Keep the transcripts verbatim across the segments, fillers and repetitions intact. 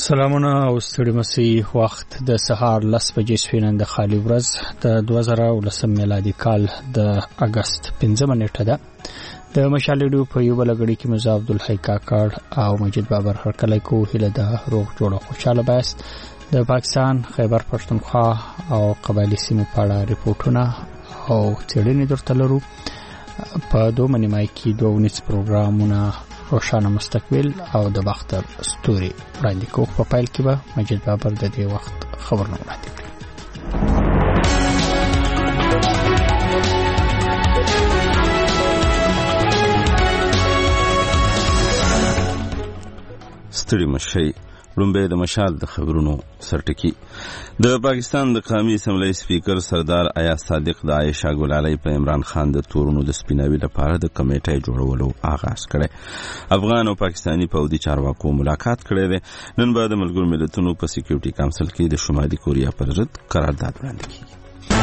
سلامونه او ستړي مسي وخت د سهار لس بجې سوینن د خالي ورځ د دوه زره ولسم میلادي کال د اگست پنځمه نیټه ده. د مشال ریډیو په یو بل غړي کې مزه عبدالحی کاکړ او مجید بابر هرکلی کو هله د روغ جوړه خوشاله باست د پاکستان خیبر پښتونخوا او قبایلی سیمو په اړه ریپورتونه او څېړنې درته لرو. په دوه منیمای کې دوه ونیس پروګرامونه روشانه مستقبل او د باختر ستوري وړاندې کوو. په پایل کې به مجید بابر د دې وخت خبرونه وړاندې کړي. ستړي مشي لومبه د مشال د خبرونو سرټکی. د پاکستان د قومي اسمبلی سپیکر سردار ایاز صادق د عائشہ ګلالۍ په عمران خان د تورونو د سپیناوي لپاره د کمیټې جوړولو آغاز کړي. افغان او پاکستانی پوځي چارواکو ملاقات کړي دي. نن به د ملګرو ملتونو په سکیورټي کونسل کې د شمالي کوریا پر ضد قرارداد وړاندې کیږي.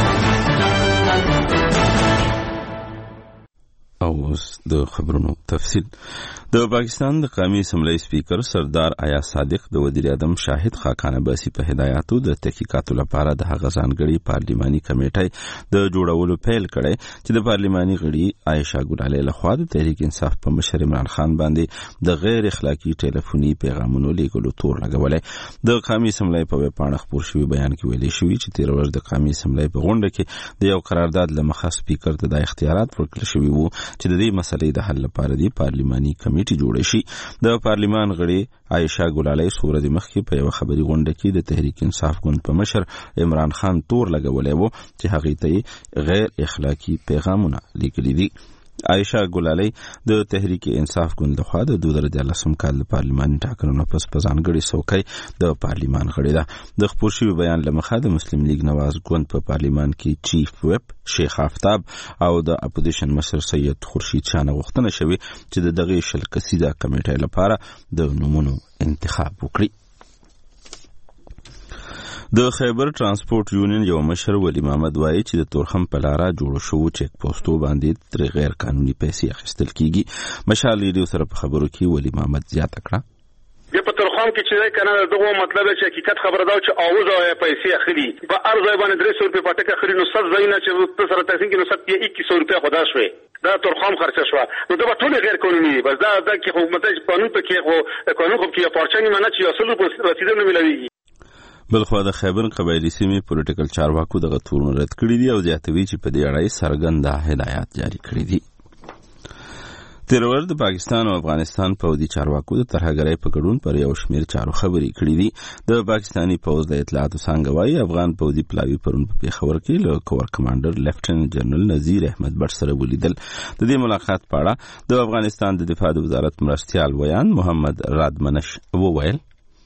او د خبرونو تفصیل. د پاکستان د قومي اسمبلی سپیکر سردار ایاز صادق د وزیر اعظم شاهد خاقان عباسي په هدایاتو د تحقیقاتو لپاره د هغه ځانګړي پارلیماني کمیټې د جوړولو پیل کړي چې د پارلیماني غړي عائشہ ګلالۍ لخوا د تحریک انصاف په مشر عمران خان باندې د غیر اخلاقی ټلیفوني پیغامونو لیږلو تور لګولې. د قومي اسمبلی په ویب پاڼه خپور شوی بیان کې ویلي شوی چې تیر ورځ د قومي اسمبلی په غونډه کې د یو قرارداد لمخه سپیکر ته د اختیارات ورکړل شوی وو چې د دې مسلې د حل لپاره د پارلیماني کمیټې جوړ شي. د پارلیمان غړي عائشہ ګلالۍ سورج مخکې په یو خبري غونډه کې د تحریک انصاف ګوند په مشر عمران خان تور لګولې وو چې هغه ته غیر اخلاقی پیغامونه لیکلي دي. عائشہ ګلالۍ د تحریک انصاف ګوند لخوا د دوه زره ديارلسم کال د پارلیماني ټاکنو پس په ځانګړي څوکۍ د پارلیمان غړي ده. د خپور شوی بیان لمخه د مسلم لیگ نواز ګوند په پارلیمان کې چیف ویپ شیخ آفتاب او د اپوزیشن مشر سید خورشید شاه غوښتنه شوی چې د دغه شل کسیزه کمیټې لپاره د نومونو انتخاب وکړي. د خیبر ترانسپورت یونین یو مشر ولی محمد وایي چې د تورخم په لاره جوړ شو چیک پوسټو باندې تر غیر قانوني پیسې اخیستل کیږي. مشال ریډیو سره په خبرو کې ولی محمد زیاته کړه د په تورخم کې چې کنه دغه مطلب چې حقیقت خبره دا چې اوزه پیسې اخلي په ارزه باندې درې سو روپے پټه اخلي نو ست زینه چې په سره تاسو کې نو ست یې اکیس سو روپے خدا شوي دا تورخم خرچه شو نو دا ټول غیر قانوني دي. بس دا د حکومت قانون ته کې خو قانون خو کې پارچانی معنی چې اصل په رسیدل نه ملوي. بلخوا د خیبر قبایلی سیمې پولیټیکل چارواکو دغه تورونه رد کړي دي او زیاتوي چې په دې اړه سرګنده هدایات جاری کړي دي. تیر ورځ د پاکستان او افغانستان پوځي چارواکو د ترهګرۍ په ګډون پر یو شمېر چارو خبرې کړې دي. د پاکستاني پوځ د اطلاعاتو څانګه وايي افغان پوځي پلاوي پرون په پیښور کې له کور کمانډر لیفټننټ جنرال نذیر احمد بټ سره ولیدل. د دې ملاقات په اړه د افغانستان د دفاع وزارت مرستیال ویان محمد رادمنش وویل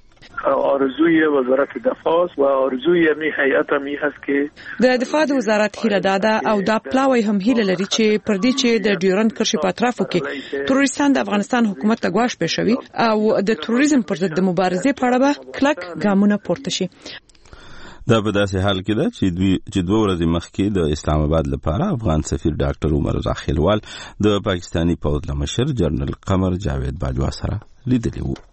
آرزوی وزارت دفاع و آرزوی می هیئت می هست که د دفاع وزارت هیله داده او دا پلاوی هم هیله لري چې پر دې چې د ډیورند کرښې په اطرافو کې تروریستان د افغانستان حکومت ته ګواښ پېښوي او د تروریزم پر ضد د مبارزې په اړه به کلک ګامونه پورته شي. دا په داسې حال کې ده چې دوی چې دوه ورځې مخکې د اسلام آباد لپاره افغان سفیر ډاکټر عمر رضا خیلوال د پاکستاني پوځ مشر جنرال قمر جاوید باجوا سره لیدلی وو.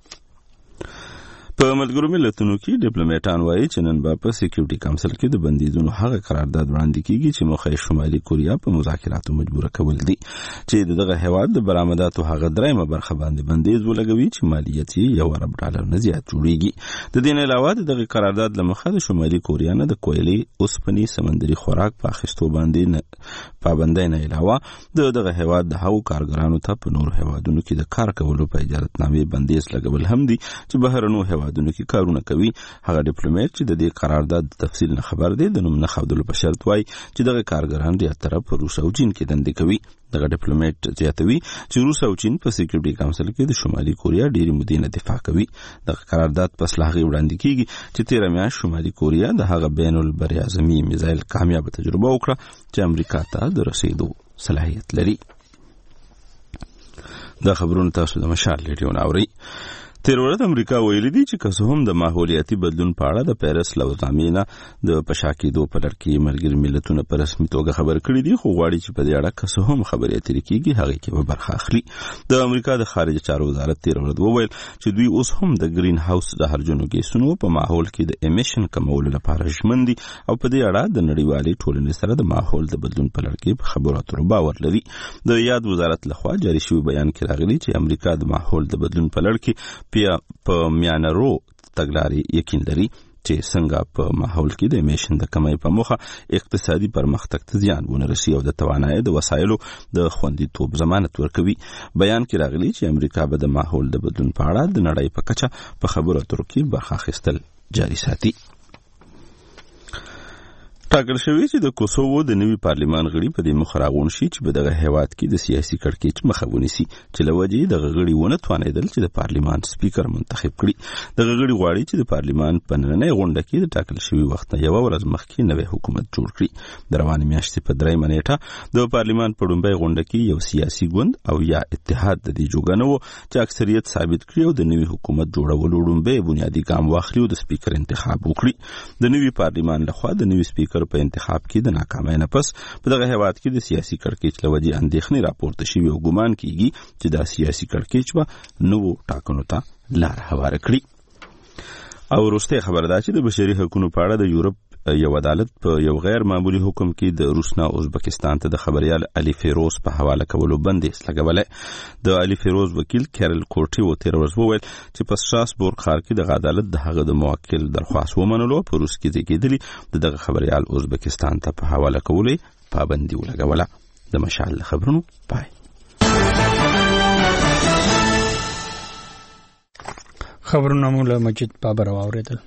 په ملګرو ملتونو کې ډیپلوماټان وایي چې نن به په سکیورټي کونسل کې د بندیزونو هغه قرارداد وړاندې کیږي چې موخه شمالي کوریا په مذاکراتو مجبور کول دي چې دغه هیواد د برآمداتو هغه درېمه برخه باندې بندیز ولګوي چې مالیت یې یو ارب ډالر نه زیات جوړیږي. د دې نه علاوه دغه قرارداد لمخه د شمالي کوریا نه د کویلي اوسپنې سمندري خوراک په اخیستو باندې پابندۍ نه علاوه دغه هیواد د هغو کارګرانو ته په نور هیوادونو کې د کار کولو په اجازهنامې بندیز لګول هم دي چې بهرنو هیواد دونو کې کارونه کوي. هغه ډیپلوماټ چې د دې قرارداد تفصیل نه خبر دی د نوم نه خودلو په شرط وای چې دغه کارګران د طرف په روس او چین کې دندې کوي. دغه ډیپلوماټ زیاتوي چې روس او چین په سکیورټي کونسل کې د شمالي کوریا ډېری مودې نه دفاع کوي. دغه قرارداد پس لاغي وړاندې کیږي چې تیر میاشت شمالي کوریا د هغه بین البریاعظمي میزایل کامیابه تجربه وکړه چې امریکا ته د رسیدو صلاحیت لري. دا خبرونه تاسو د مشال ریډیو ناوري. تیر ورځ امریکا ویلي دي چې که هم د ماحولیاتي بدلون په اړه د پیرس لوزنامې نه د پشاکېدو په لړ کې ملګري ملتونه په رسمي توګه خبر کړي دي، خو غواړي چې په دې اړه که څه هم خبرې اترې کېږي هغې کې به برخه اخلي. د امریکا د خارجه چارو وزارت تیر ورځ وویل چې دوی اوس هم د ګرین هاوس د هرجنو ګیسونو په ماحول کې د امیشن کمولو لپاره ژمن دي او په دې اړه د نړیوالې ټولنې سره د ماحول د بدلون په لړ کې په خبرو اترو باور لري. د یاد وزارت لخوا جاري شوی بیان کې راغلي چې امریکا د ماحول د بدلون په لړ کې په میانرو تګلارې یقین لري چې څنګه په ماحول کې د امیشن د کمۍ په موخه اقتصادي پرمختګ ته زیان ونه رسي او د توانایۍ د وسایلو د خوندیتوب ضمانت ورکوي. بیان کې راغلي چې امریکا به د ماحول د بدلون په اړه د نړۍ په کچه په خبرو اترو کې برخه اخیستل جاري ساتي. ټاکل شوی چې د کوسوو د نوي پارلیمان غړي په دې مخ راغون شي چې په دغه هیواد کې د سیاسي کړکېچ مخه ونیسي چې له وجې دغه غړي ونه توانېدل چې د پارلیمان سپیکر منتخب کړي. دغه غړي غواړي چې د پارلیمان په نننۍ غونډه کې د ټاکل شوي وخت نه یوه ورځ مخکې نوی حکومت جوړ کړي. د روانې میاشتې په درېیمه نیټه د پارلیمان په لومړۍ غونډه کې یو سیاسي ګوند او یا اتحاد د دې جوګه نه و چې اکثریت ثابت کړي او د نوي حکومت جوړولو لومړی بنیادي ګام واخلي او د سپیکر انتخاب وکړي. د نوي پارلیمان لخوا د نوي سپیکر په انتخاب کې د ناکامۍ نه پس په دغه هیواد کې د سیاسي کړکېچ له وجې اندېښنې راپورته شوي او ګمان کېږي چې دا سیاسي کړکېچ به نوو ټاکنو ته لار هواره کړي. او وروستۍ خبره ده چې د بشري حقونو په اړه د یورپ یو عدالت په یو غیر معمولی حکم کې د روس نه ازبکستان ته د خبريال علي فیروز په حواله کولو بندیز لګولای. د علي فیروز وکیل کیرل کورټي و تیر ورځ وویل چې په شټراسبورګ ښار کې د عدالت د هغه د موکل درخواست ومنلو په روس کې زیږیدلی دغه خبريال ازبکستان ته په حواله کولو پابندي ولګوله. د مشعل خبرونو پای. خبرونه مو له مجید بابر واوریدل.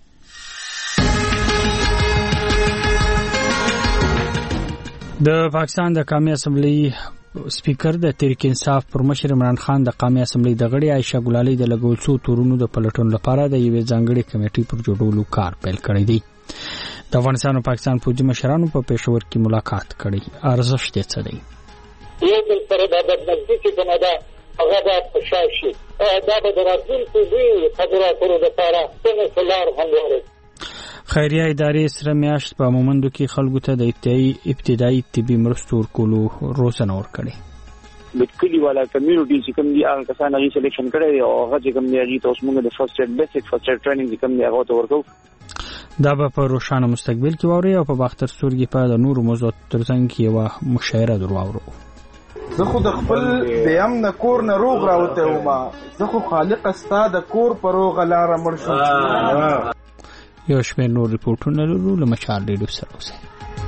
د پاکستان د قومي اسمبلی سپیکر د تحریک انصاف پر مشر عمران خان د قومي اسمبلی د غړي عائشہ ګلالي د لګول څو تورونو د پلټون لپاره د یوې ځانګړي کمیټې پر جوړولو کار پیل کړی دی. د افغانستان او پاکستان فوجي مشرانو په پېښور کې ملاقات کړی. ارزښت یې څه دی؟ یو بل سره د بدنګي چې کومه ده هغه د پښاشي دا به د راتلونکي دوی خبرو اترو لپاره څنګه سلار هم وري. خیریه ادارې سره میاشت په مومندو کې خلکو ته د ابتدایي ابتدایي طبي مرستو ورکولو روزنه ورکړې. د کلی والا کمیونټي چې کوم دي هغه کسان هغه سلیکشن کړي او هغه چې کوم دي هغه ته اوس موږ د فرست ایډ بیسیک فرست ایډ ټریننګ کوم دي هغه ته ورکو. دا به په روښانه مستقبل کې ووري او په باختر سورګي په د نورو موضوعات ترڅنګ کې یو مشاعره درواورو. زه خو د خپل د امن کور نه روغ راوته وم. زه خو خالق استا د کور پر روغ لار مړ شم. یو شمېر نور ریپورټونه لرو له مشعل ریډیو سره اوسئ.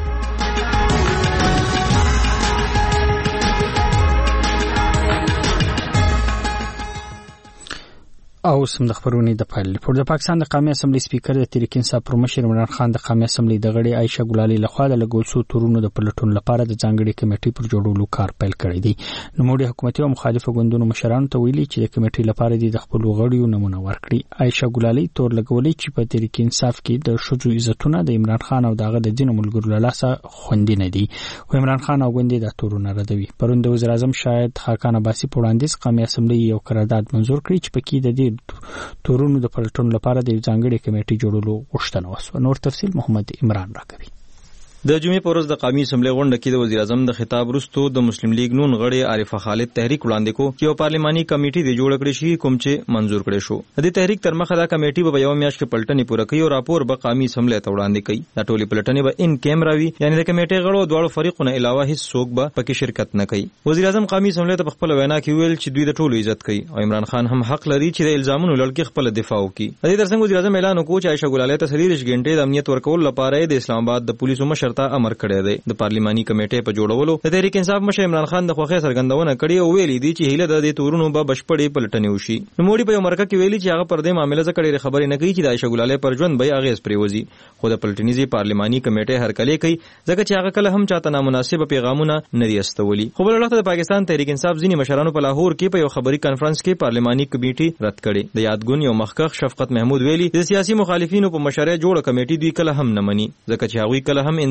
او سم د خبرونې د پایل ریپورت. د پاکستان د قومي اسمبلی سپیکر د تحریک انصاف پر مشر عمران خان د قومي اسمبلی د غړي عائشہ ګلالي لخوا د لګول څو تورونو د پلټون لپاره د ځانګړي کمیټې پر جوړولو کار پیل کړی دی. نوموړي حکومتي او مخالفه ګوندونو مشرانو ته ویلي چې د کمیټې لپاره د خپل غړیو نمونه ورکړي. عائشہ ګلالي تور لګولې چې په تحریک انصاف کې د شذو عزتونه د عمران خان او دغه د دین ملګرو له لاسه خوندي نه دي. و عمران خان او ګوندې د تورونه ردوي. پرون د وزیر اعظم شاهد خاقان عباسي په وړاندیز قومي اسمبلی یو قرارداد منزور کړی چې پکې د دې تورونو د پلټون لپاره د ځانګړي کمیټې جوړولو غوښتنه وشوه. نور تفصیل محمد عمران راکوي. د جمعې په ورځ د قومي اسمبلی غونډه کې د وزیر اعظم د خطاب وروسته د مسلم لیگ نون غړي عارفه خالد تحریک وړاندې کو چې یو پارلماني کمیټې د جوړ کړې شي کوم چې منزور کړي شو. د تحریک تر مخه دا کمیټې به یو میاشت کې پلټنې پوره کوي او راپور به قومي اسمبلی ته وړاندې کوي. دا ټولې پلټنې به ان کیمرا وي، یعنی د کمیټې غړو دواړو فریقونو علاوه هیڅ څوک به پکې شرکت نه کوي. وزیر اعظم قومي اسمبلی ته په خپل وینا کې ویل چې دوی د ټولو عزت کوي او عمران خان هم حق لري چې د الزامونو لړکې خپل دفاع وکړي. د دې ترڅنګ وزیر اعظم اعلان وکړ چې عائشہ ګلالي ته څلوېښت غنټې د امنیت ورکول لپاره د اسلام آباد د پولیسو مشر ته امر کړی دی. د پارلماني کمیټې په جوړولو د تحریک انصاف مشر عمران خان د خوښۍ څرګندونه کړې او ویلي دي چې هیله د دې تورونو به بشپړې پلټنې وشي. نوموړي په یو مرکه کې ویلي چې هغه پر دې معاملې ځکه ډېرې خبرې نه کوي چې د عائشہ ګلالي پر ژوند به اغېز پرېوځي، خو د پلټنیزې پارلماني کمیټې هرکلی کوي ځکه چې هغه کله هم چاته نامناسبه پیغامونه نه دي استولي. خو بل وخت د پاکستان تحریک انصاف ځینې مشرانو په لاهور کې په یو خبري کانفرنس کې پارلماني کمیټې رد کړې. د یادګون یو مخکښ شفقت محمود ویلي د سیاسي مخالفینو په مشرۍ جوړه کمیټې دوی کله هم نه مني ځکه چې هغوی کله هم انصاف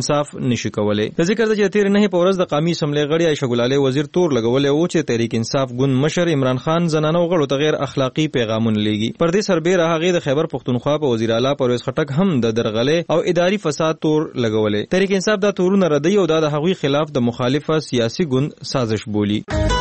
انصاف نشي کولای. د ذکر د تیر نه په ورځ د قومي اسمبلی غړي عائشہ ګلاله وزیر تور لګولې او چې تحریک انصاف ګوند مشر عمران خان زنانو غړو ته غیر اخلاقی پیغامونه لېږي. پر دې سربېره هغه د خیبر پختونخوا په وزیر اعلی پرویز خټک هم د درغلې او اداري فساد تور لګولې. تحریک انصاف دا تورونه ردی او د هغوی خلاف د مخالفه سیاسي ګوند سازش بولی.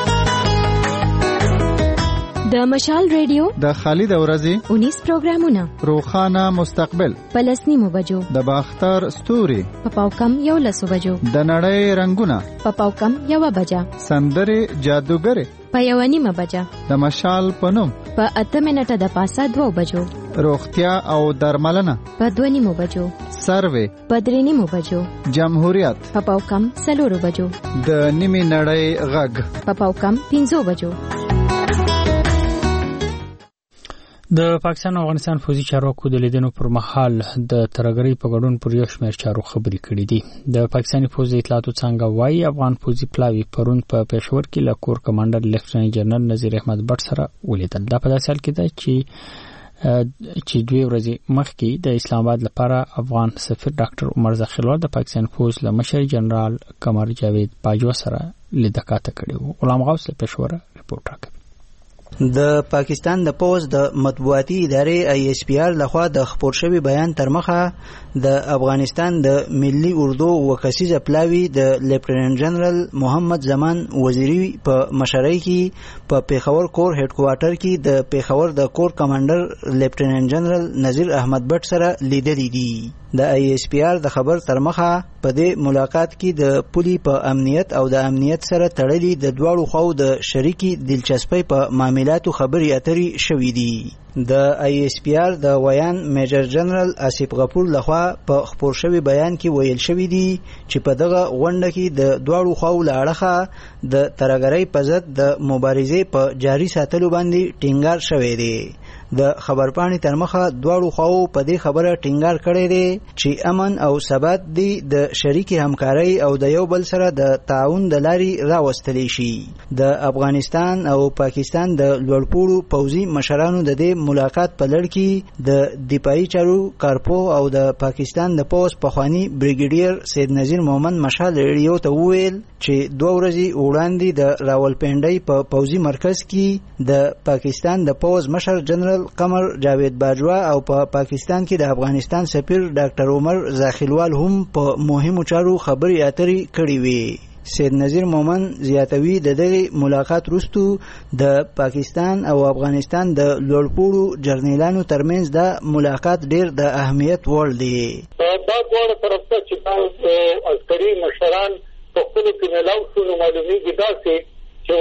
د مشال ریډیو د خالد ورځي اونیس پروګرامونه روخانه مستقبل پلسنی مبجو د باختر ستوري په پاوکم یو لسو بجو د نړۍ رنگونه په پاوکم یو بجا سندري جادوګر په یو نیمه بجا د مشال پنوم په اته منټه د پاسه دوه بجو روغتیا او درملنه په دوه نیمه بجو سروې په درې نیمه بجو جمهوریت په پاوکم څلور بجو د نیمه نړۍ غږ په پاوکم پنځه بجو. د پاکستان او افغانستان فوجي چارواکو د لیدنو پر مهال د ترګری په ګډون پر یو شمېر چارو خبرې کړې دي. د پاکستاني فوج د اطلاعاتو څنګه وايي افغان فوجي پلاوی پرون په پېښور کې له کور کمانډر لیفټننټ جنرال نذیر احمد بټ سره ولیدل. دا په داسې حال کې ده چې چې دوی ورځې مخکې د اسلام آباد لپاره افغان سفیر ډاکټر عمر ذخیروال د پاکستان فوج له مشر جنرال قمر جاوید باجوا سره لیدکاته کړې وو. غلام غوث له پېښور ریپورت راکړي. د پاکستان د پوز د مطبوعاتي ادارې آی ایس پی آر لخوا د خپور شوی بیان تر مخه د افغانستان د ملي اردو وکسیزه پلاوی د لیفټننټ جنرال محمد زمان وزیری په مشرۍ کې په پیښور کور هډ کوارټر کې د پیښور د کور کمانډر لیفټننټ جنرال نذیر احمد بټ سره لیدلې دي. د آی ایس پی آر د خبر تر مخه په دې ملاقات کې د پولی په امنیت او د امنیت سره تړلې د دواړو خواو د شریکي دلچسپۍ په معاملاتو خبرې اترې شوې دي. د آی ایس پی آر د ویان میجر جنرال آصف غفور لخوا په خپور شوی بیان کې ویل شوی دی چې په دغه غونډه کې د دواړو خواو له اړخه د ترګرۍ په ضد د مبارزې په جاري ساتلو باندې ټینګار شوی دی. د خبرپاڼې تر مخه دواړو خواو په دې خبره ټینګار کړی دی چې امن او ثبات دی د شریکي همکارۍ او د یو بل سره د تعاون د لارې راوستلی شي. د افغانستان او پاکستان د لوړپوړو پوځي مشرانو د دې ملاقات په لړ کې د دفاعي چارو کارپو او د پاکستان د پوز پخوانی بریګیډیر سید نذیر محمد مشال ریډیو ته وویل چې دوه ورځې وړاندې د راولپنډۍ په پوځي مرکز کې د پاکستان د پوز مشر جنرال قمر جاوید باجوا او په پا پاکستان کې د افغانستان سفیر ډاکټر عمر ذخیروال هم په مهمو چارو خبرې اترې کړې وې. سید نذیر مومن زیاتوي د دغه ملاقات وروسته د پاکستان او افغانستان د لوړپوړو جرنیلانو ترمنځ د ملاقات ډیر د اهمیت وړ دی. دا ډول طرف ته چې عسکري مشران په خپل کې ملاو شو نو معلومیږي دا چې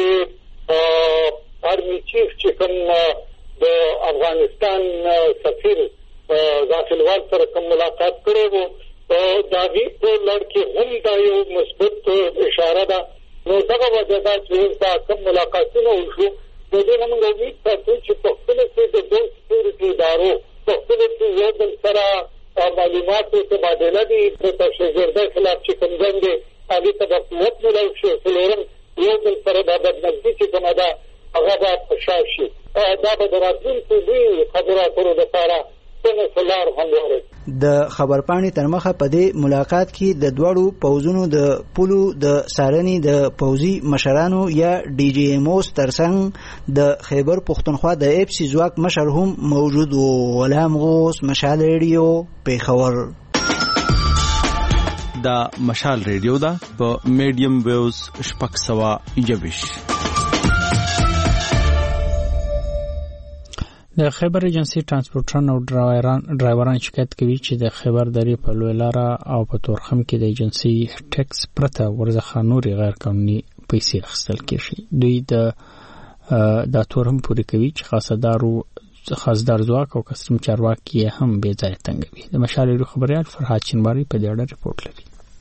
وړاندې آرمي چیف چې کوم د افغانستان سفیر ذخیروال سره کوم ملاقات کړی وو دا وی په لړ کې هم دا یو مثبت اشاره ده. نو دغه وجه دا چې دا کوم ملاقاتونه وشو نو دې موږ امید کوو چې په خپل کې د دوه سکیورټي ادارو په خپل کې یو بل سره معلوماتو تبادله دي د تشهیردۍ خلاف چې کوم ځای دی هغې ته به قوت ملو شي. څلورم یو بل سره دا بدنږدي چې کومه ده هغه به فشا شي. دا به د راتلونکي دوی خبرو اترو دپاره څنګه لار همواري. د خبرپاڼې تر مخه په دې ملاقات کې د دواړو پوځونو د پولو د سارنې د پوځي مشرانو یا ډي جي ایم اوس ترڅنګ د خیبر پختونخوا د اف سی ځواک مشر هم موجود و. غلام غوث، مشال ریډیو، پیښور. دا مشال ریډیو دا په میډیم ویوز شپږ سوه یوویشت. د خیبر ایجنسی ترانسپورټران او ډرایوران شکایت کوي چې د خیبر درې په لوی لاره او په تورخم کې د ایجنسی ټیکس پرته ورڅخه نوري غیر قانوني پیسې اخیستل کیږي. دوی د دا تورم پوری کوي چې خاصدارو خاصدار ځواک او کسټم چارواکي هم بې ځای تنګوي. د مشال ریډیو خبريال فرهاد چنباري په دې اړه ریپورت لري.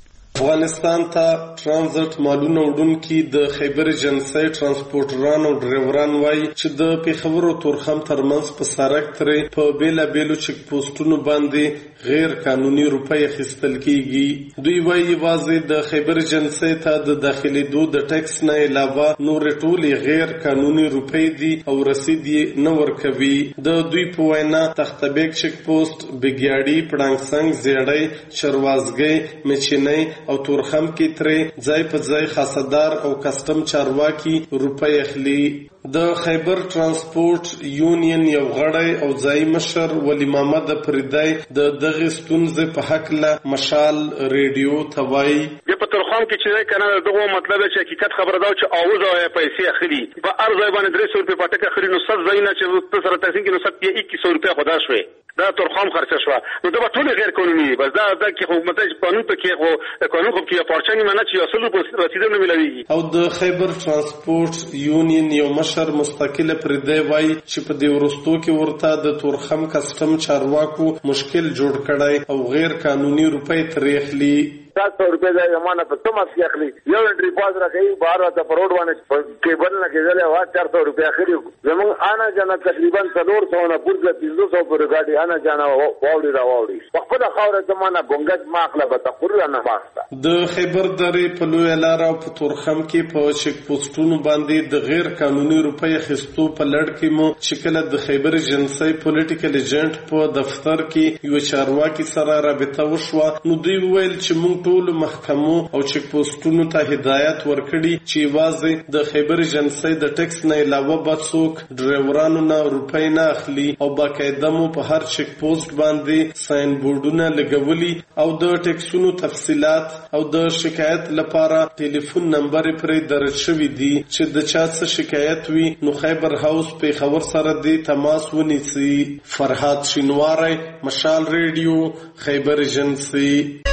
افغانستان ته ترانزیت مالونه وړونکي د خیبر ایجنسۍ ترانسپورټران او ډرایوران وایي چې د پیښور او تورخم ترمنځ په سړک ترې په بیلابیلو چک پوسټونو باندې غیر قانوني روپۍ اخیستل کیږي. دوی وایي یوازې د خیبر ایجنسۍ ته د داخلېدو د ټیکس نه علاوه نورې ټولې غیر قانوني روپۍ دي او رسید یې نه ورکوي. د دوی په وینا تختبیک چک پوسټ، بګیاړي، پړانګسنګ، زیړی، چروازګۍ، مچینۍ او تورخم کې ترې ځای په ځای خاصدار او کسټم چارواکي روپۍ اخلي. د خیبر ترانسپورټ یونین یو غړی او ځایي مشر ولی محمد فریدی د دغه ستونزې په حق له مشال ریډیو ته وایي د په تورخم کې چې کنه دغه مطلب چې حقیقت خبره دا چې اوز او پیسې اخلي په ارزای باندې درې سو روپۍ پټکه اخلي نو ست ځایونه چې په سره تاسو کې نو ست یې اکیس سو روپۍ خدا شوي دا تورخم خرچه شو نو دا ټول غیر قانوني دي. بس دا د حکومت قانون ته کې خو قانون خو کې پارچانی منه چې اصل په رسیدو نه ملوي. او د خیبر ترانسپورټ یونین یو مشر مستقل پردی وای چې په دې ورستو کې ورته د تورخم کسټم چارواکو مشکل جوړ کړای او غیر قانوني روپۍ ترېخلي. सात सौ रुपए का जमाना पर तुम अस्सी अखली यो एंट्री पास रखे बाहर आता पर रोड वाले केबल न के जले हुआ चार सौ रुपए आखिरी जब आना जाना तकरीबन सदोर सौ ना पूरे तीन सौ पर गाड़ी आना जाना वावड़ी रा वावड़ी वक्त खावर जमाना गोंगज माखला बता कुर्रा न मास्ता د خیبر درې په لوی لار او په تورخم کې په چک پوسټونو باندې د غیر قانوني روپۍ اخیستو په لړ کې مو شکل د خیبر ایجنسۍ پولیټیکل ایجنټ په دفتر کې یو چارواکي سره رابطه وشوه. نو دوی ویل چې موږ ټول محکمو او چک پوسټونو ته هدایت ورکړي چې یوازې د خیبر ایجنسۍ د ټیکس نه علاوه به څوک ډرایورانو نه روپۍ نه اخلي او باقاعده مو په هر چک پوسټ باندې ساين بورډونه لګولي او د ټیکسونو تفصيلات او د شکایت لپاره ټلیفون نمبر پرې درج شوی دی چې د چا څه شکایت وي نو خیبر هاوس په خبر سره دی تماس ونیسي. فرهاد شینواری، مشال ریډیو، خیبر ایجنسی.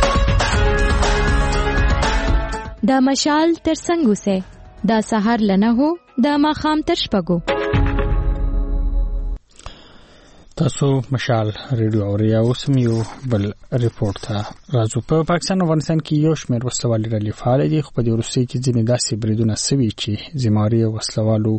دا مشال تر څنګه وسه دا سحر لنه هو دا ماخام تر شپګو. تاسو مشال ریډیو اوریا اوس یو بل ریپورت ته راځو. په پاکستان او افغانستان کې یو شمېر وسلوالي ډلې فعال دي خو په دې وروستي کې ځینې داسې بریدونه سوي چې ذمہواري وسلوالو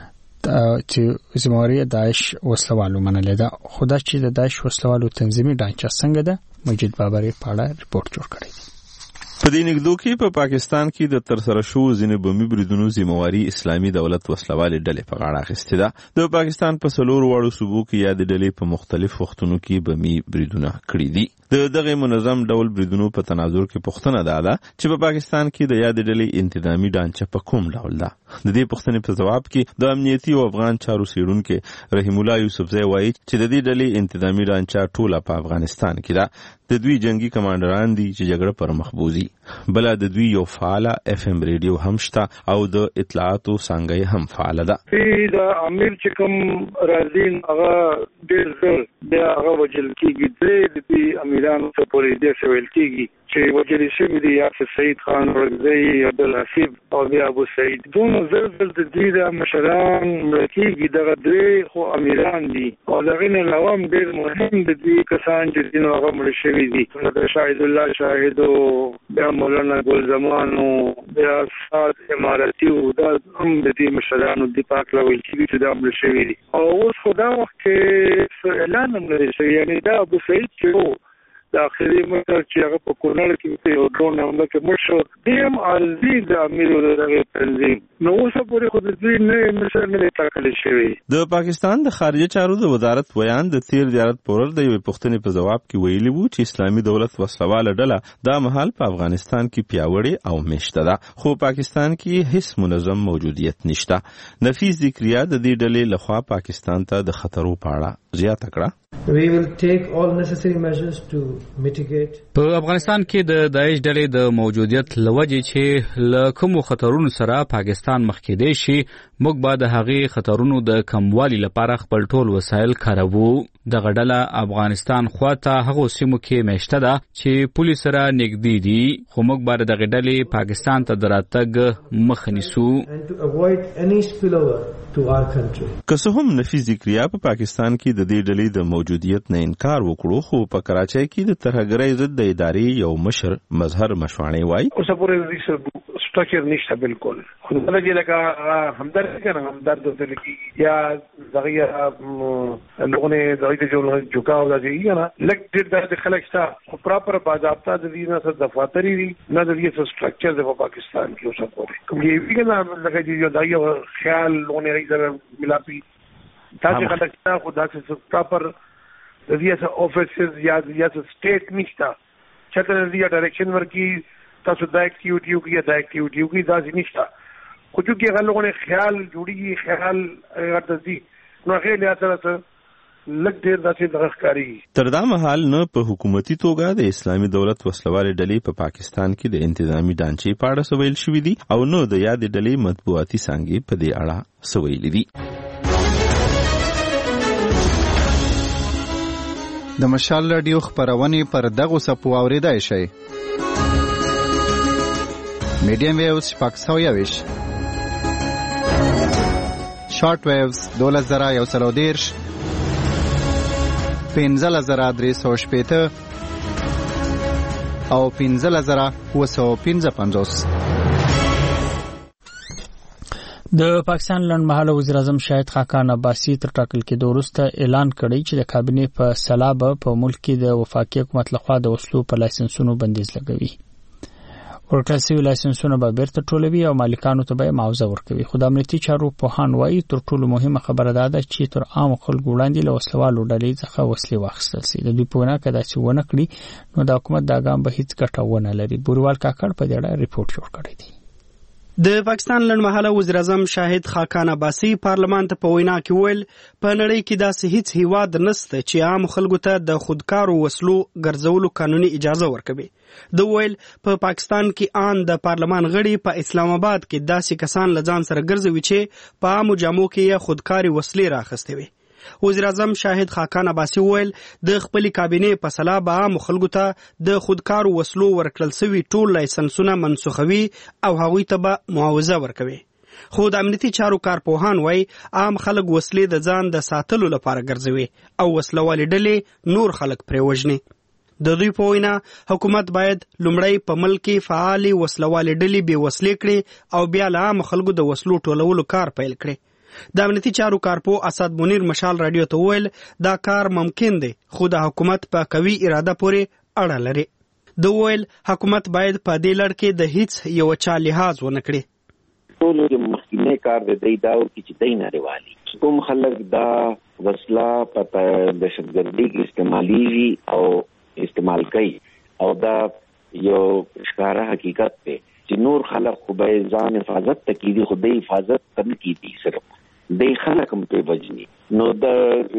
چې ذمہواري داعش وسلوالو منلې ده. خو دا چې د داعش وسلوالو تنظیمي ډانچه څنګه ده مجید بابری په اړه ریپورت جوړ کړی دی. په دې نګدو کې په پاکستان کې د ترسره شو ځینې بمي بریدونو ذمہواري اسلامي دولت وسلوالي ډلې په غاړه اخیستې ده. د پاکستان په څلور واړو صوبو کې یاد ډلې په مختلف وختونو کې بمي بریدونه کړي دي. د دغه منظم ډول بریدونو په تناظر کې پوښتنه ده چې په پاکستان کې د یاد ډلې انتظامی ډانچه په کوم ډول ده. د دې پوښتنې په جواب کې د امنیتي او افغان چارو څېړونکو رحیم الله یوسفزی وایي چې د دې ډلې انتظامی ډانچه ټوله په افغانستان کې ده. د دوی جنگي کمانډران دي چې جګړه پر مخ بوزي. بل د دوی یو فعال اف ام ریډیو هم شته او د اطلاعاتو څنګه هم فعال ده. د امیر چې کوم راځین هغه ډېر زر د هغه وجل کېږي درې د دې امیرانو ته پورې دې سویل کېږي چې وجل شوی دی یاسر سعید خان ورغزی عبدالحسیب او بیا ابو سعید دون زر زر د دې د مشران ملکیږي دغه درې خو امیران دي او دغه نه علاوه ډېر مهم د دې کسان چې دین هغه مړ شوی دي لکه شاهد الله شاهد او بیا مولانا ګل زمان او بیا سات اماراتي او د هم د دې مشرانو د پاک لوي چې دا مړ شوی دي. او اوس خدا وخت کې اعلان هم لري چې یعنی دا ابو سعید چې د اخري مشر چې هغه په کورنل کې په یو ډول حمله کې مړ شو دیم عزیز د امیر دغه تنظیم نو اوس پورې خو د دې نه مشر نه ټاکل شوی. د پاکستان د خارجه چارو د وزارت ویان د تیر زیارت پورل د یو پښتنې په جواب کې ویلي وو چې اسلامي دولت وسلواله ډله دا مهال په افغانستان کې پیاوړې او مشته ده خو پاکستان کې هیڅ منظم موجودیت نشته. نفیس ذکریا د دې ډلې لخوا پاکستان ته د خطرو په اړه زیاته کړه. We will take all necessary measures to mitigate. په افغانستان کې د داعش ډلې د موجودیت لوجې چې له کومو خطرونو سره پاکستان مخ کې دی شي موږ به د هغې خطرونو د کموالي لپاره خپل ټول وسایل کاروو. دغه ډله افغانستان خواته هغو سیمو کې میشته ده چې پولیس سره نږدې دي خو موږ به دغه ډلې پاکستان ته د راتګ مخه نیسو. And to avoid any spillover to our country. که څه هم نفیس ذکریا په پاکستان کې د دې ډلې د موجودیت نه انکار وکړو، خو په کراچۍ کې د ترهګرۍ ضد د ادارې یو مشر مظهر مشواڼي وایي اوس پورې سټرکچر نشته بالکل. خو دا چې لکه همدرد کنه همدرد د لکه یا دغه لغونه دغه جو جوکاو دا چې نه لک ډېر د خلک شته خو پراپر باضابطه د دې نه څه دفاتري دي نه د دې څه سټرکچر د پاکستان کې اوسه پورې کوم یې ویګنه لکه چې یو دایو خیال لغونه یې سره ملاپي تاسو خلک شته خو دا څه پراپر د دې څه افیسز یا یا څه سټیټ نشته چې د دې ډایرکشن ورکی تاسو دا اکټیویټي وکړئ دا اکټیویټي وکړئ دا ځنیشته خو چې هغه لغونه خیال جوړیږي خیال غټځي نو هغه له تاسو لږ ډیر داسې درخکاری. تر دا مهال نه په حکومتي توګه د اسلامي دولت وسلوالې ډلې په پاکستان کې د انتظامی ډانچې په اړه ویل شوي دي او نو د یادې ډلې مطبوعاتي څانګې په دې اړه څه ویلي دي. د مشال رادیو خپرونې پر دغو څپو اورېدای شئ. میډیم ویوز شپږ سوه یوویشت، شارټ ویوز دولس زره یو سل او دېرش، پنځلس زره درې سوه شپېته او پنځلس زره اووه سوه پنځه پنځوس. د پاکستان لنډمهاله وزیر اعظم شاهد خاقان عباسي تر ټاکل کېدو وروسته اعلان کړی چې د کابینې په سلا به په ملک کې د وفاقي حکومت لخوا د وسلو په لایسنسونو بندیز لګوي. ورکړل شوي لایسنسونه به بیرته ټولوي او مالکانو ته به معاوضه ورکوي. خو د امنیتي چارو پوهان وایي تر ټولو مهمه خبره دا ده چې تر عامو خلکو وړاندې له وسلوالو ډلې څخه وسلې واخیستل شي. د دوی په وینا که داسې ونه کړي نو د حکومت دا ګام به هیڅ ګټه ونه لري. بوریوال کاکړ په دې اړه ریپورټ جوړ کړی دی. د پاکستان لنډمهاله وزیر اعظم شاهد خاقان عباسي پارلمان ته په وینا کې ویل په نړۍ کې داسې هیڅ هیواد نشته چې عام خلکو ته د خودکارو وسلو ګرځولو قانوني اجازه ورکوي. د ویل په پاکستان کې آن د پارلمان غړي په اسلام آباد کې داسې کسان لځان سره ګرځوي چې په عامو جامو کې یې خودکاري وسلې راخستې وي. وزیر اعظم شاهد خاقان عباسي ویل د خپلې کابینې په سلا به عامو خلکو ته د خودکارو وسلو ورکړل شوي ټول لایسنسونه منسوخوي او هغوی ته به معاوضه ورکوي. خو د امنیتي چارو کارپوهان وایي عام خلک وسلې د ځان د ساتلو لپاره ګرځوي او وسلوالې ډلې نور خلک پرې وژني. د دوی په وینا حکومت باید لومړی په ملک کې فعالې وسلوالې ډلې بې وسلې کړي او بیا له عامو خلکو د وسلو ټولولو کار پیل کړي. د امنیتي چارو کارپو اسد منیر مشال رادیو ته ویل دا کار ممکن دی خو د حکومت په قوي اراده پورې اړه لري. د ویل حکومت باید په دې لړ کې د هیڅ یو چا لحاظ ونه کړي. ټول د مخکینه کار د دی داو کې چې دای نه ریوالي کوم خلک دا وسله په دهشتګردي کې استعمالي او استعمال کوي او دا یو ښکارا حقیقت دی چې نور خلک خو به ځان حفاظت ته کیدي خو د حفاظت تم کیدي صرف د خلک هم په وجني نو د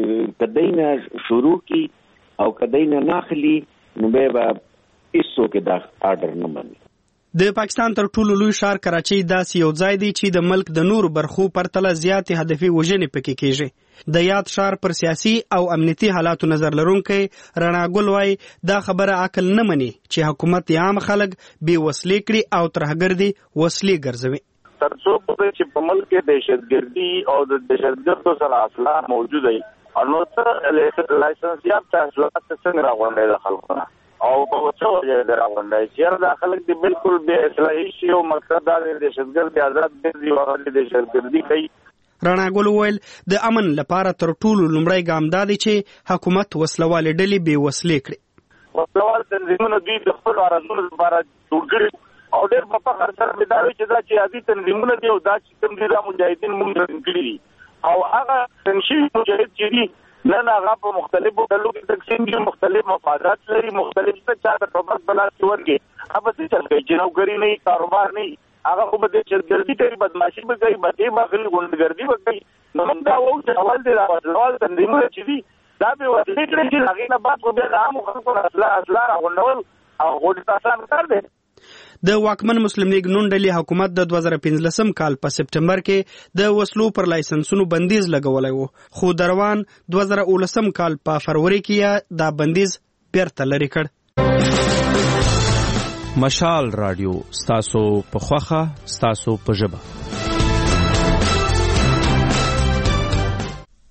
کدینا شروع کی او کدینا ناخلی نو به ایسو کې دا آرډر نه مني. د پاکستان تر ټولو لوی ښار کراچۍ داسې یو ځای دی چې د ملک د نورو برخو پرتله زیاتې هدفي وژنې پکې کېږي. د یاد ښار پر سیاسي او امنیتي حالاتو نظر لرونکی رڼا ګل وایي دا خبره عقل نه مني چې حکومت عام خلک بې وسلې کړي او ترهګردي وسلې ګرځوي. تر څو پورې چې په ملک کې دهشتګردي او د دهشتګردو سره اسلحه موجوده وي نو څه لایسنس یافته اسلحه څنګه راغونډي د خلکو او په څو ځای راغونډي چې دا خلک دې بالکل بې اصلاحي شي او مقصد دا د دهشتګرد آزاد دي او د دهشتګردي کوي. رڼا ګل ویل د امن لپاره تر ټولو لومړی ګام دا دی چې حکومت وسلوالې ډلې بې وسلې کړي. وسلوال تنظیمونه دوی د خپلو ارزونو لپاره جوړ کړي او ډېر په فخر سره مې دا وایي چې دا جهادي تنظیمونه دي او دا چې کوم دي دا مجاهدین موږ رسم کړي دي او هغه تنشي مجاهد چې دي نن هغه په مختلفو ډلو کې تقسیم دي مختلف مفادات لري مختلف څه چا د ټوپک په لاس کې ورکړي هغه څه چل کوي چې نوکري نه کاروبار نه هغه خو به دهشتګردي کوي بدماشي به کوي بدې به کوي غونډګردي به کوي نو موږ دا وایو چې اول دې راوړل تنظیمونه چې دي دا به وسلې کړي چې هغې نه بعد خو بیا د عامو خلکو اسلحه راغونډول او غوډې آسان کار دی. د واکمن مسلم لیگ نون ډلې حکومت د دوه زره پنځلسم کال په سپټمبر کې د وسلو پر لایسنسونو بندیز لګولی و خو د روان دوه زره اوولسم کال په فروری کې دا بندیز بیرته لرې کړ. مشال رادیو ستاسو په خوخه ستاسو په ژبه.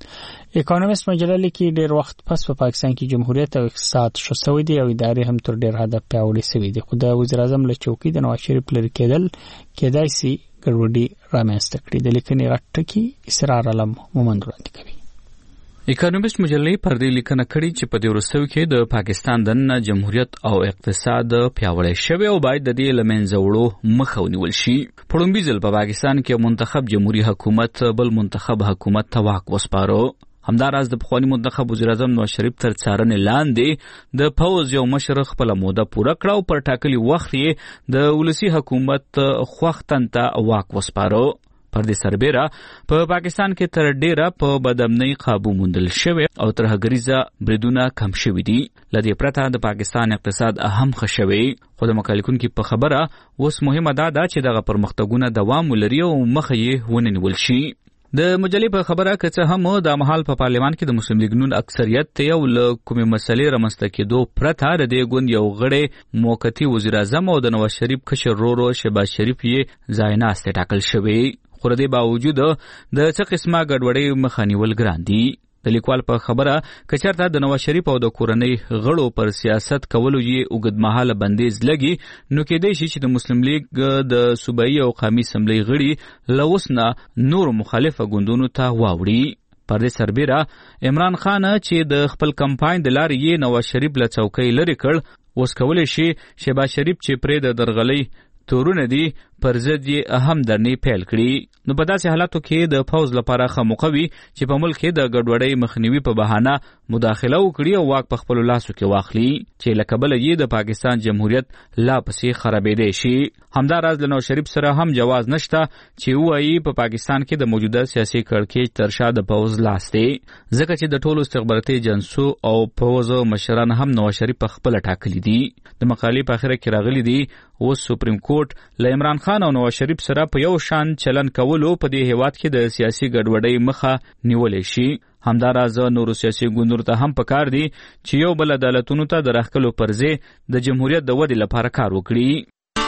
اکونومیست مجله لیکي ډېر وخت پس په پاکستان کې جمهوریت او اقتصاد ښه شوی دی او ادارې هم تر ډېر حده پیاوړې شوې دي، خو د وزیر اعظم له چوکۍ د نواز شریف لرې کېدل کېدای شي ګډوډي رامنځته کړي. د لیکنې غټ ټکي اسرار علم مومند وړاندې کوي. اکونومیست مجلې پر دې لیکنه کړې چې په دې وروستیو کې د پاکستان دننه جمهوریت او اقتصاد پیاوړی شوی او باید د دې له منځه وړو مخه ونیول شي. په لومړي ځل په پاکستان کې منتخب جمهوریت حکومت بل منتخب حکومت ته واک وسپاره. همداراز د پخوانی منتخب وزیر اعظم نواز شریف تر څارنې لاندې د پوز یو مشر خپل موده پوره کړه او پر ټاکلي وخت یې د ولسی حکومت خوښتن ته واک وسپاره. پر دې سربېره په پاکستان کې تر ډیره په بدامنۍ قابو موندل شوی او ترهګریزه بریدونه کم شوي دي. له دې پرته د پاکستان اقتصاد هم ښه شوی، خو د مکلکونکو په خبره اوس مهمه دا ده چې دغه پرمختګونه دوام ولري او مخه یې ونه نیول شي. د مجلې په خبره که څه هم د مهال په پارلمان کې د مسلم لیگ نون اکثریت ته او له کومې مسلې رامنځته کېدو پرته د دې ګوند یو غړی موقتي وزیر اعظم او د نواز شریف کشر ورور شهباز شریف یې ځای ناسته ټاکل شوی. خو د دې باوجود د څه قسمه ګډوډۍ مخه نیول ګران دي. د لیکوال په خبره که چېرته د نواز شریف او د کورنۍ غړو پر سیاست کولو یې اوږدمهاله بندیز لګي، نو کېدای شي چې د مسلم لیگ د صوبایي او قومي اسمبلۍ غړي له اوس نه نورو مخالفه ګوندونو ته واوړي. پر دې سربېره عمران خان چې د خپل کمپاین د لارې یې نواز شریف له څوکۍ لرې کړ، اوس کولی شي شهباز شریف چې پرې د درغلۍ تورونه دي پر ضد یې اهم درنې پیل کړي. نو په داسې حالاتو کې د پوز لپاره ښه موقع وي چې په ملک کې د ګډوډۍ مخنیوي په بهانه مداخله وکړي او واک په خپلو لاسو کې واخلي چې له کبله یې د پاکستان جمهوریت لا پسې خرابېدی شي. همداراز له نواز شریف سره هم جواز نشته چې ووایي په پاکستان کې د موجوده سیاسي کړکېچ تر شا د پوز لاس دی، ځکه چې د ټولو استخباراتي جنسو او پوز مشران هم نواز شریف په خپله ټاکلي دي. د مقالې په اخره کې راغلي دي اوس سپریم کورټ له عمران خان او نواز شریف سره په یو شان چلن کولو په دې هیواد کې د سیاسي ګډوډۍ مخه نیولی شي. همداراز نورو سیاسي ګوندونو ته هم پکار دي چې یو بل عدالتونو ته د راښکلو پر ځای د جمهوریت د ودې لپاره کار وکړي.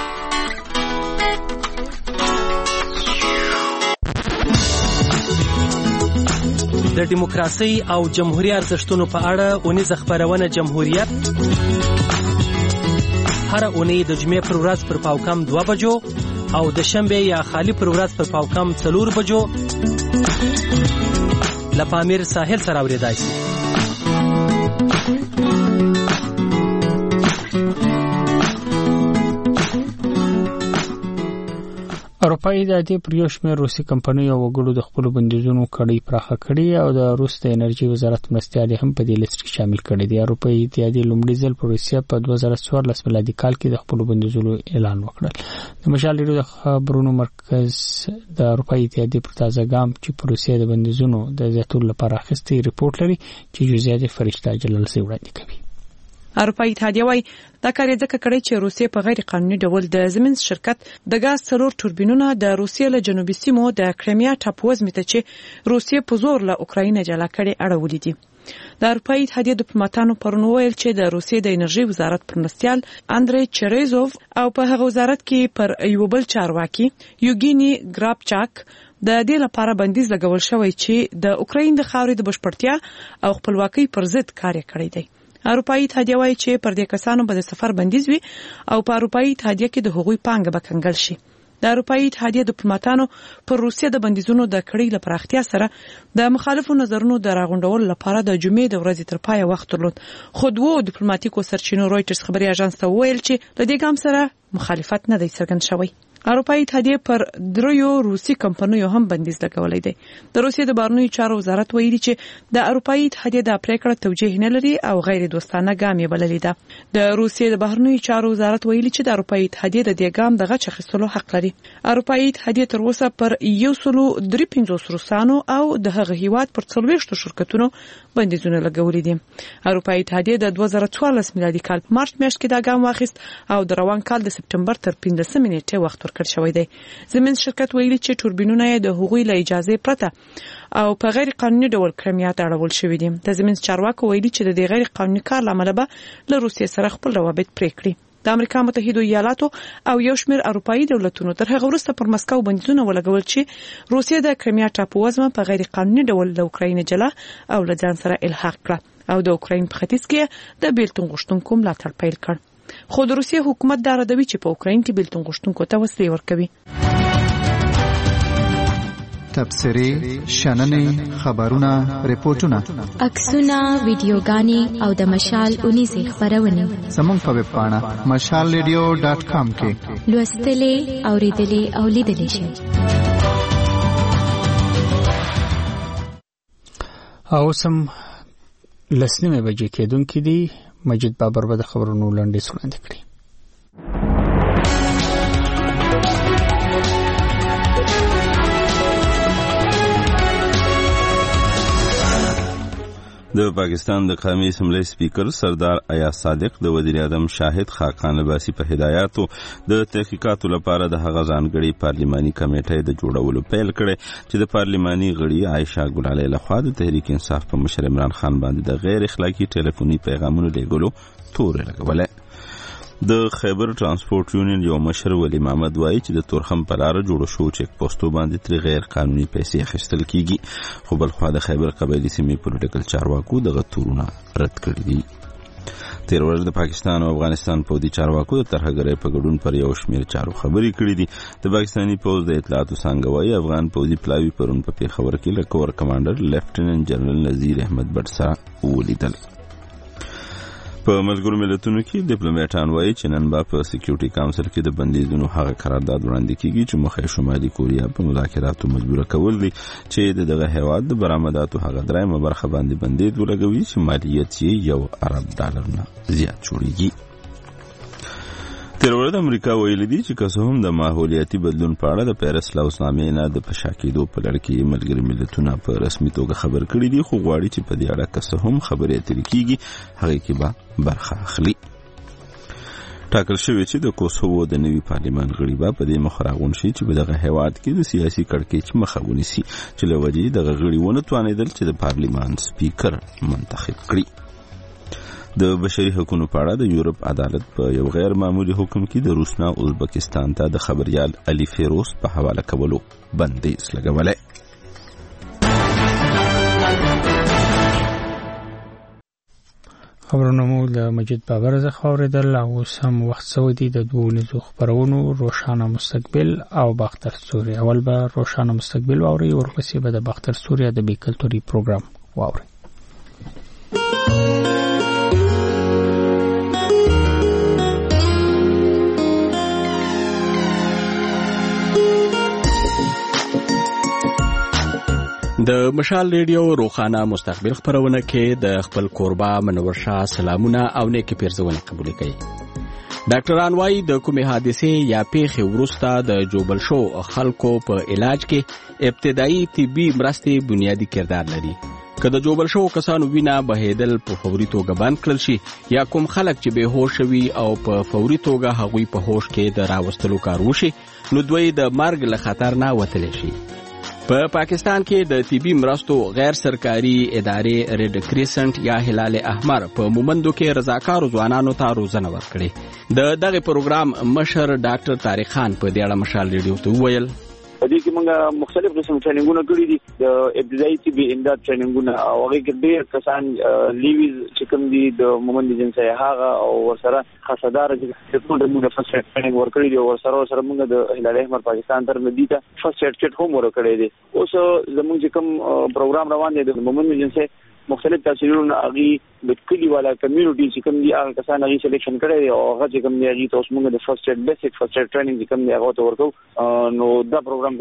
د دیموکراسي او جمهوریت ارزښتونو په اړه اونیزه خپرونه جمهوریت هر اونۍ د جمعې پر ورځ پر پاوکم دوه بجو او د شنبه یا خالی پر ورځ پر پاوکم څلور بجو له پامیر ساحل سره اورېدای شي. اروپایي اتحادیې پر یو شمېر روسي کمپنیو او وګړو د خپلو بندیزونو کړۍ پراخه کړې او د روس د انرژي وزارت مرستیال هم په دې لیست کې شامل کړي دي. اروپایي اتحادیې لومړي ځل په روسیه په دوه زره څوارلس میلادي کال کې د خپلو بندیزونو اعلان وکړل. د مشال ریډیو د خبرونو مرکز د اروپایي اتحادیې پر تازه ګام چې په روسیه د بندیزونو د زیاتولو لپاره اخیستی ریپورت لري چې جزئیات فرشته جلالزی وړاندې کوي. اروپایي اتحادیه وايي دا کار یې ځکه کړی چې روسیه په غیر قانوني ډول د زمینز شرکت د غاز څلور توربینونه د روسیې له جنوبي سیمو د کریمیا ټاپو وزمې ته چې روسیې په زور له اوکراین جلا کړي اړولې دي. د اروپایي اتحادیې ډیپلوماټانو پرون ویل چې د روسیې د انرژي وزارت پر مرستیال اندری چریزوف او په هغه وزارت کې پر یو بل چارواکي یوګینی ګراپچاک د دې لپاره بندیز لګول شوی چې د اوکراین د خاورې د بشپړتیا او خپلواکۍ پر ضد کار کړی دی. اروپایي اتحادیه وايي چې پر دې کسانو به د سفر بندیز وي او په اروپایي اتحادیه کې د هغوی پانګه به کنګل شي. د اروپایي اتحادیه ډیپلوماټانو پر روسیه د بندیزونو د کړۍ لپاره اختیار سره د مخالفو نظرونو د راغونډولو لپاره د جمعې د ورځې تر پایه وخت درلود. خو دوه ډیپلوماټیکو سرچینو رويټرز خبري اژانس ته ویل چې د دې ګام سره مخالفت نه دی څرګند شوی. اروپایي اتحادیه پر دریو روسي کمپنیو هم بندیز لګولای دی. د روسیې د بهرنیو چارو وزارت ویلي چې د اروپایي اتحادیه د پریکړه توجیه نه لري او غیر دوستانه ګام یې بللی ده. د روسیې د بهرنیو چارو وزارت ویلي چې د اروپایي اتحادیه د دې ګام د غچ اخیستلو حق لري. اروپایي اتحادیه تر اوسه پر یو سل درې پنځوس روسانو او د هغه هیواد پر څلوېښتو شرکتونو بندیزونه لګولي دي. اروپایي اتحادیه د دوه زره څوارلس میلادي کال په مارچ میاشت کې دا ګام واخیست او د روان کال د سپټمبر تر پنځلسمې نیټې وخت ورکړ شوی دی. زمین شرکت ویلي چې توربینونه یې د هغوی له اجازه پرته او په غیر قانوني ډول کریمیا ته اړول شوی دي. د زمین چارواکو ویلي چې د دې غیر قانوني کار لامل به له روسیې سره خپل روابط پرې کړي. د امریکا متحده ایالاتو او یو شمېر اروپאי دولتونو تر هغه وروسته پر مسکو بندیزونه ولګول چې روسیه د کرایمیا ټاپو وزمه په غیر قانوني ډول د اوکراین جلا او له ځان سره الحاق کړ او د اوکراین په ختیځ کې د بیلتون غوښتونکو ملاتړ پیل کړ. خو د روسیې حکومت دا ردوي چې په اوکراین کې بیلتون غوښتونکو ته وسلې ورکوي. تبصرې، شننې، خبرونه، ریپورتونه، عکسونه، ویډیوګانې او د مشال اونیزې خبرونه زموږ په ویب پاڼه مشال ریډیو ډاټ کام کې لوستلې، اوریدلې او لیدلې شئ. او سم لسنیمه بجې کېدونکې دي. مجید بابر به د خبرونو لنډیز وړاندې کړي. د پاکستان د قومي اسمبلی سپیکر سردار ایاز صادق د وزیر اعظم شاهد خاقان عباسي په هدایاتو د تحقیقاتو لپاره د هغه ځانګړي پارلماني کمیټې د جوړولو پیل کړي چې د پارلماني غړي عائشہ ګلالي لخوا د تحریک انصاف په مشر عمران خان باندې د غیر اخلاقی ټلیفوني پیغامونو لګولو تور لګولې. د خیبر ترانسپورت یونین یو مشر ولی محمد وایي چې د تورخم په لار جوړ شو چیک پوسټو باندې تر غیر قانوني پیسې اخیستل کیږي، خو بل خو د خیبر قبایلی سیمې پولیټیکل چارواکو دغه تورونه رد کړي دي. تیر ورځ د پاکستان او افغانستان پوځي چارواکو د ترهګرۍ په ګډون پر یو شمېر چارو خبرې کړې دي. د پاکستاني پوځ د اطلاعاتو څانګه وایي افغان پوځي پلاوي پرون په پیښور کې له کور کمانډر لیفټیننټ جنرال نذیر احمد بټ سره ولیدل. په ملګرو ملتونو کې ډیپلوماټان وایي چې نن به په سکیورټي کونسل کې د بندیزونو هغه قرارداد وړاندې کیږي چې مخه شمالي کوریا په مذاکراتو مجبور کول دي چې دغه هیواد د برآمداتو هغه درېیمه برخه باندې بندیز ولګوي چې مالیت یې یو ارب ډالر نه زیات جوړیږي. تیر ورځ امریکا ویلي دي چې که څه هم د ماحولیاتي بدلون په اړه د پیرس لوسنامې نه د پشا کېدو په لړ کې ملګري ملتونه په رسمي توګه خبر کړي دي، خو غواړي چې په دې اړه که څه هم خبرې اترې کېږي هغې کې به برخه اخلي. ټاکل شوی چې د کوسوو د نوي پارلمان غړي به په دې مخ راغونډ شي چې په دغه هیواد کې د سیاسي کړکېچ مخه ونیسي چې له وجې دغه غړي ونه توانېدل چې د پارلمان سپیکر منتخب کړي. د بشري حقوقو په اړه د یورپ عدالت په یو غیر معمولی حکم کې د روسنا ازبکستان ته د خبريال علي فیروز په حواله کولو بندیز لګولای. خبرونه مو د مجید بابر څخه اوریدل او سم وخت سعودي د دوه نزو خبرونو روشانه مستقبل او باختر سوري. اول به روشانه مستقبل واوري ورپسې به د باختر سوري د بیکلتوري پروګرام واوري. د مشال ریډیو روخانه مستقبل خبرونه کې د خپل قربا منور شاه سلامونه او نیکی پیرزونه قبول کړي. ډاکټران وايي د کومې حادثې یا پیښې وروسته د جوبل شو خلکو په علاج کې ابتدایي طبي مرستې بنیادی کردار لري. که د جوبل شو کسانو وینا بهیدل په فوري توګه بند کړل شي یا کوم خلک چې به هوش وي او په فوري توګه هغوی په هوش کې د راوستلو کار وشي نو دوی د مرګ له خطر نه وتلی شي. په پا پاکستان کې د طبي مرستو غیر سرکاري ادارې ریډ کریسنټ یا هلال احمر په مومندو کې رضاکارو ځوانانو ته روزنه ورکړي. د دغه پروګرام مشر ډاکټر طارق خان په دې اړه مشال ریډیو ته وویل په دې کې موږ مختلف قسم ټریننګونه کړي دي، د ابتدایي طبي امداد ټریننګونه او هغه کې ډېر کسان لیویز چې کوم دي د مومند جنسي هغه او ورسره خاصدار چې ټول موږ فرست ایډ ټریننګ ورکړي دي او ورسره سره موږ د هلال احمر پاکستان تر مدي ته فرست ایډ کټ هم ورکړي دي. اوس زموږ چې کوم پروګرام روان دی د مومند جنسي مختلف تحصیلونه اغي د کلی والا کمیونټي چې کوم دي هغه کسان اغي سلیکشن کړي او هغه چې کوم دي اغي ته اوس موږ د فرست ایډ بیسیک فرست ایډ ټریننګ چې کوم دي هغه ته ورکو نو دا پروګرام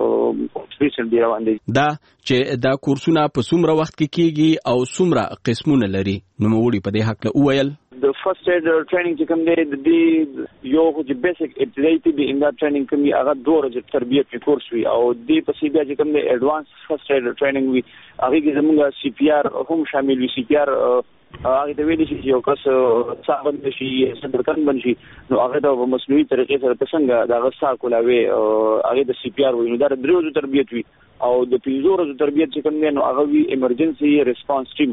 موږ سپیشل دی روان دي. دا چې دا کورسونه په څومره وخت کې کیږي او څومره قسمونه لري نو موږ په دې حق له وویل د فرست ایډ ټریننګ چې کوم دی د دې یو چې بیسیک ابتدایي طبي امداد ټریننګ کوم هغه دوه ورځې تربیت په کورس وي او دې په سیده چې کوم دی ایڈوانس فرست ایډ ټریننګ وي هغه کې زموږ سی پی آر هم شامل وي. سی پی آر هغه د ویلې چې یو کس څنګه شي څنګه بن شي نو هغه د مصنوعي طریقې سره څنګه دا غسا کولاوي هغه د سی پی آر وي نو دا د درو ورځې تربیت وي او د پنځو ورځې تربیت چې کوم دی نو هغه وی ایمرجنسي ریسپانس ټیم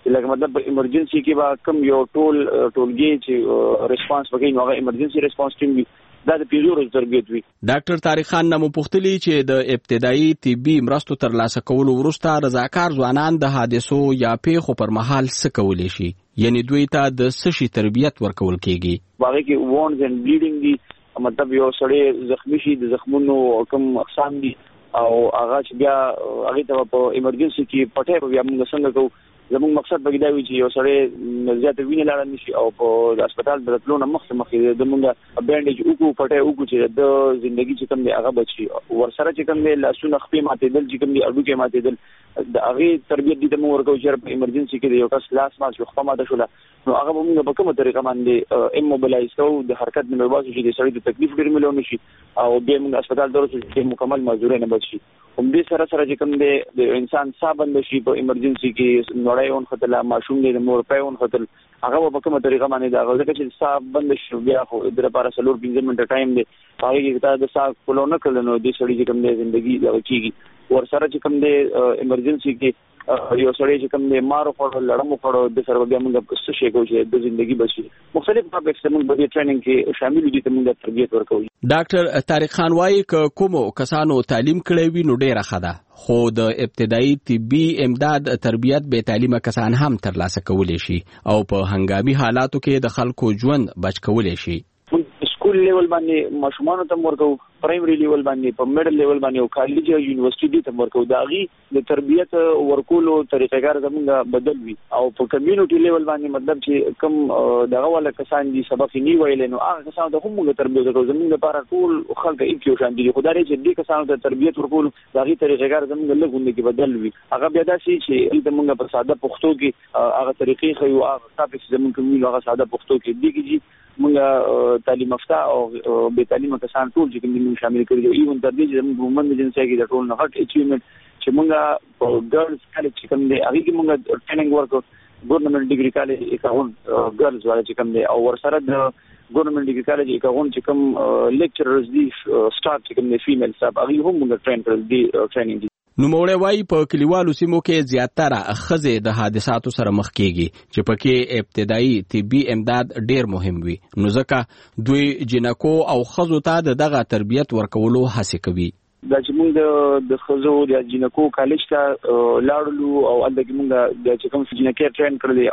لکه مطلب په ایمرجنسي کې به کم یو ټول ټولګي چې ریسپانس وکړي نو هغه ایمرجنسي ریسپانس ټیم وي دا د پیزو روز تربیت وي. ډاکټر طارق خان نمو پوښتلی چې د ابتدایي طبي مرستو ترلاسه کولو وروسته رضاکار ځوانان د حادثو یا پیښو پر مهال څه کولی شي، یعنی دوی ته د څه شي تربیت ورکول کیږي؟ هغه کې وونډز اند بلیډینګ دي، مطلب یو سړی زخمی شي د زخمونو کوم اقسام دي او هغه چې بیا هغه ته په ایمرجنسي کې پټه بیا موږ څنګه کوو. زموږ مقصد به دا وي چې یو سړی زیاته وینې لاړه نشي او په هسپتال د تلو نه مخکې مخکې د موږ بینډیج وکړو پټه وکړو چې د ژوندګي چې کوم دی هغه بچي ورسره چې کوم دی لاسونه خپې ماتېدل چې کوم دی اډوکې ماتېدل د هغې تربیت دي ته موږ ورکوو چې په ایمرجنسي کې د یو کس لاس مات شو خپه ماته شوله نو هغه به موږ په کومه طریقه باندې ایموبلایز کوو د حرکت نه باسو چې د سړي د تکلیف ډېر میلو نشي او بیا موږ هسپتال ته ورسو چې مکمل معذوری نه بچ شي. همدې سره سره چې کوم دی د انسان ساه بند شي په ایمرجنسي کې نړۍ ونښتله ماشوم دی د مور پی ونښتل هغه به په کومه طریقه باندې د هغه ځکه چې ساه بند شي بیا خو د لپاره څلور پنځه منټه ټایم دی هغې کې تا د ساه فلو نه کړل نو دې سړي چې کوم دی زندګي دغه کېږي. ورسره چې کوم دی ایمرجنسي کې یو سړی چې کوم دی مارو خوړو لړمو خوړو د سره بیا موږ څه شی کوو چې د زندګي بچي مختلف ټاپکس موږ په دې ټریننګ کې شامل دي ته موږ تربیت ورکوو. ډاکټر طارق خان وایي که کومو کسانو تعلیم کړی وي نو ډېره ښه ده، خو د ابتدایي طبي امداد تربیت بې تعلیمه کسان هم ترلاسه کولی شي او په هنګامي حالاتو کې د خلکو ژوند بچ کولی شي. سکول لیول باندې ماشومانو ته ورکو، پرایمري لیول باندې په میډل لیول باندې او کالج او یونیورسيټي ته ورکو. دا غي د تربیت ورکولو طریقېګر زموږ بدل وي او په کمیونټي لیول باندې مطلب چې کم دغه ولا کسان دي سبق نه ویل نو هغه کسان ته هم موږ تربیت ورکو. زموږ لپاره ټول خلک یو شان دي، خدای چې دې کسانو ته تربیت ورکول دا غي طریقېګر زموږ له غونډې کې بدل وي. هغه بیا دا شي چې د موږ په ساده پښتو کې هغه طریقې خو هغه ټاپکس زموږ کومه هغه ساده پښتو کې دیږي موږ تعلیم یافته او به تعلیم کسان ټول چې موږ شامل کړی دي ایون تر دې چې موږ موږ د جنسي کې د ټول نه هټ اچیومنت چې موږ په ګرلز کالج کې کوم دی هغه کې موږ ټریننګ ورکو ګورنمنت ډیګري کالج اکاون ګرلز والا چې کوم دی او ورسره د ګورنمنت ډیګري کالج اکاون چې کوم لیکچررز دي سټاف چې کوم دی فیمیل سټاف هغه هم موږ ټرین کړل دي ټریننګ. نوموړی وایي په کلیوالو سیمو کې زیاتره ښځې د حادثاتو سره مخ کېږي چې پکې ابتدایي طبي امداد ډېر مهم وي نو ځکه دوی جنکو او ښځو ته د دغه تربیت ورکولو هڅې کوي. دا چې موږ د ښځو د جنکو کالج ته لاړلو او هلته کې موږ د چې کوم جنکې ټرین کړلی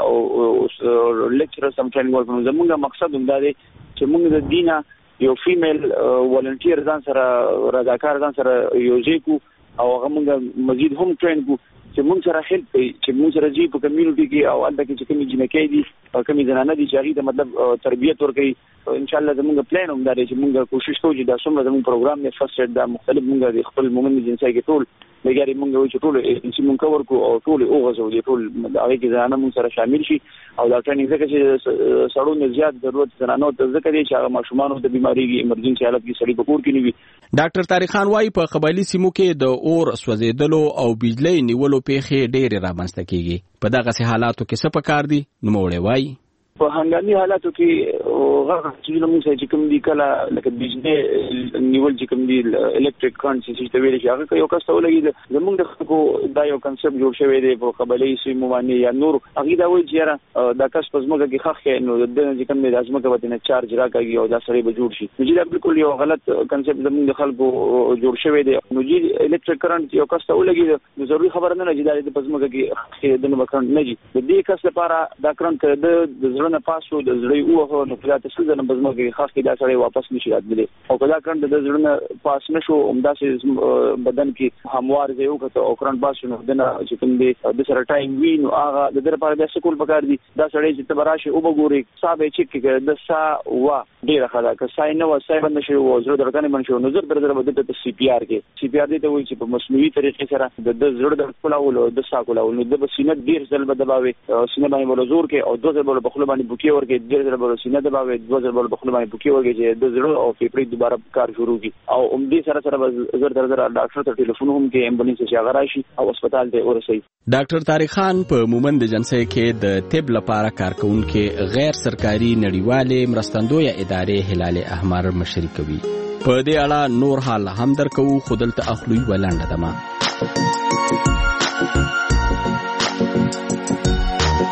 او لیکچرر سم ټریننګ ورکړو. زموږ مقصد هم دا دی چې موږ د دینه یو فیمیل والنټیر ځان سره رضاکار ځان سره یوځای کړو او هغه موږ مزید هم ټرین کو چې موږ سره هیلپ کوي چې موږ سره جی په کمیونټي کې او البته چې کومې جنکې دي او کومې زنانه دي چې هغه ته مطلب تربیت ورکړي ان شاء الله زموږ پلان هم دا دی چې موږ کوشش کوو چې دا څومره زموږ پروګرام نه فرست ایډ دا مختلف موږ د خپل مومن جنسي کې ټول لګاري موږ وایو چې ټول چې موږ کور کو او ټول اوغزو دي ټول هغه کې زنانه موږ سره شامل شي او دا ټریننګ ځکه چې سړو نه زیات ضرورت زنانو ته ځکه دی چې هغه ماشومان د بیماری کې ایمرجنسي حالت کې سړي په کور کې نه وي. ډاکټر طارق خان وایي په قبایلی سیمو کې د اور سوځیدلو او بجلی نیولو پیښې ډېرې رامنځته کیږي. په دغه حالاتو کې څه پکار دي؟ نوموړی وایي په هنګامي حالاتو کې هغه چې موږ چې کوم دي کله لکه بجلی نیول چې کوم دي الکتریک کرنٹ چې ویل شي هغه یو کس ته ولګي زموږ د خلکو دا یو کنسپټ جوړ شوی دی په قبایلی سیمو باندې یا نور هغه دا وایي چې دا کس په زموږ کې خخ نو د چې کوم دي د ازمکه وته نه چارج راکاږي او دا سره به جوړ شي. نو دا بالکل یو غلط کنسپټ زموږ د خلکو جوړ شوی دی. نو چې الکتریک کرنٹ یو کس ته ولګي نو ضروري خبره نه چې د پزمکه کې د نو کرنٹ نه دي د دې کس لپاره دا کرنٹ د نه پاسو د زړی اوه نو کله تاسو د نبزمو کې خاص کې دا سړی واپس نشي راتلی او کله کړه د زړه پاس نشو عمدا سي بدن کې هموار دی او کته او کرن پاس نو دنه چې کوم دی د سره ټایم وی نو هغه د در لپاره د سکول پکار دی دا سړی چې تبراشه او وګوري صاحب چې کې د سا وا ډیره خلا که سای نو سای بند شي او زړه درکنه من شو نظر در در بده ته سی پی آر کې سی پی آر دی ته وایي چې په مصنوعي طریقې سره د زړه د کلاولو د سا کلاولو د بسینه ډیر ځل بدباوي سینه باندې ولزور کې او دوه ځل په خپل باندې بوکي ورکې ډیر ځل په سینه دباوي دوه ځل په خپل باندې بوکي ورکې چې د زړه او فیپړې دوباره کار شروع کی او عمدي سره سره زر در در ډاکټر ته ټلیفون هم کې امبولانس چې هغه راشي او هسپتال ته ورسي. ډاکټر طارق خان په مومند جنسي کې د طب لپاره کارکونکو غیر سرکاري نړیوالې مرستندوی ادارې هلال احمر مشري کوي. په دې اړه نور حال هم درکو خودلته اخلوي ولاندې دما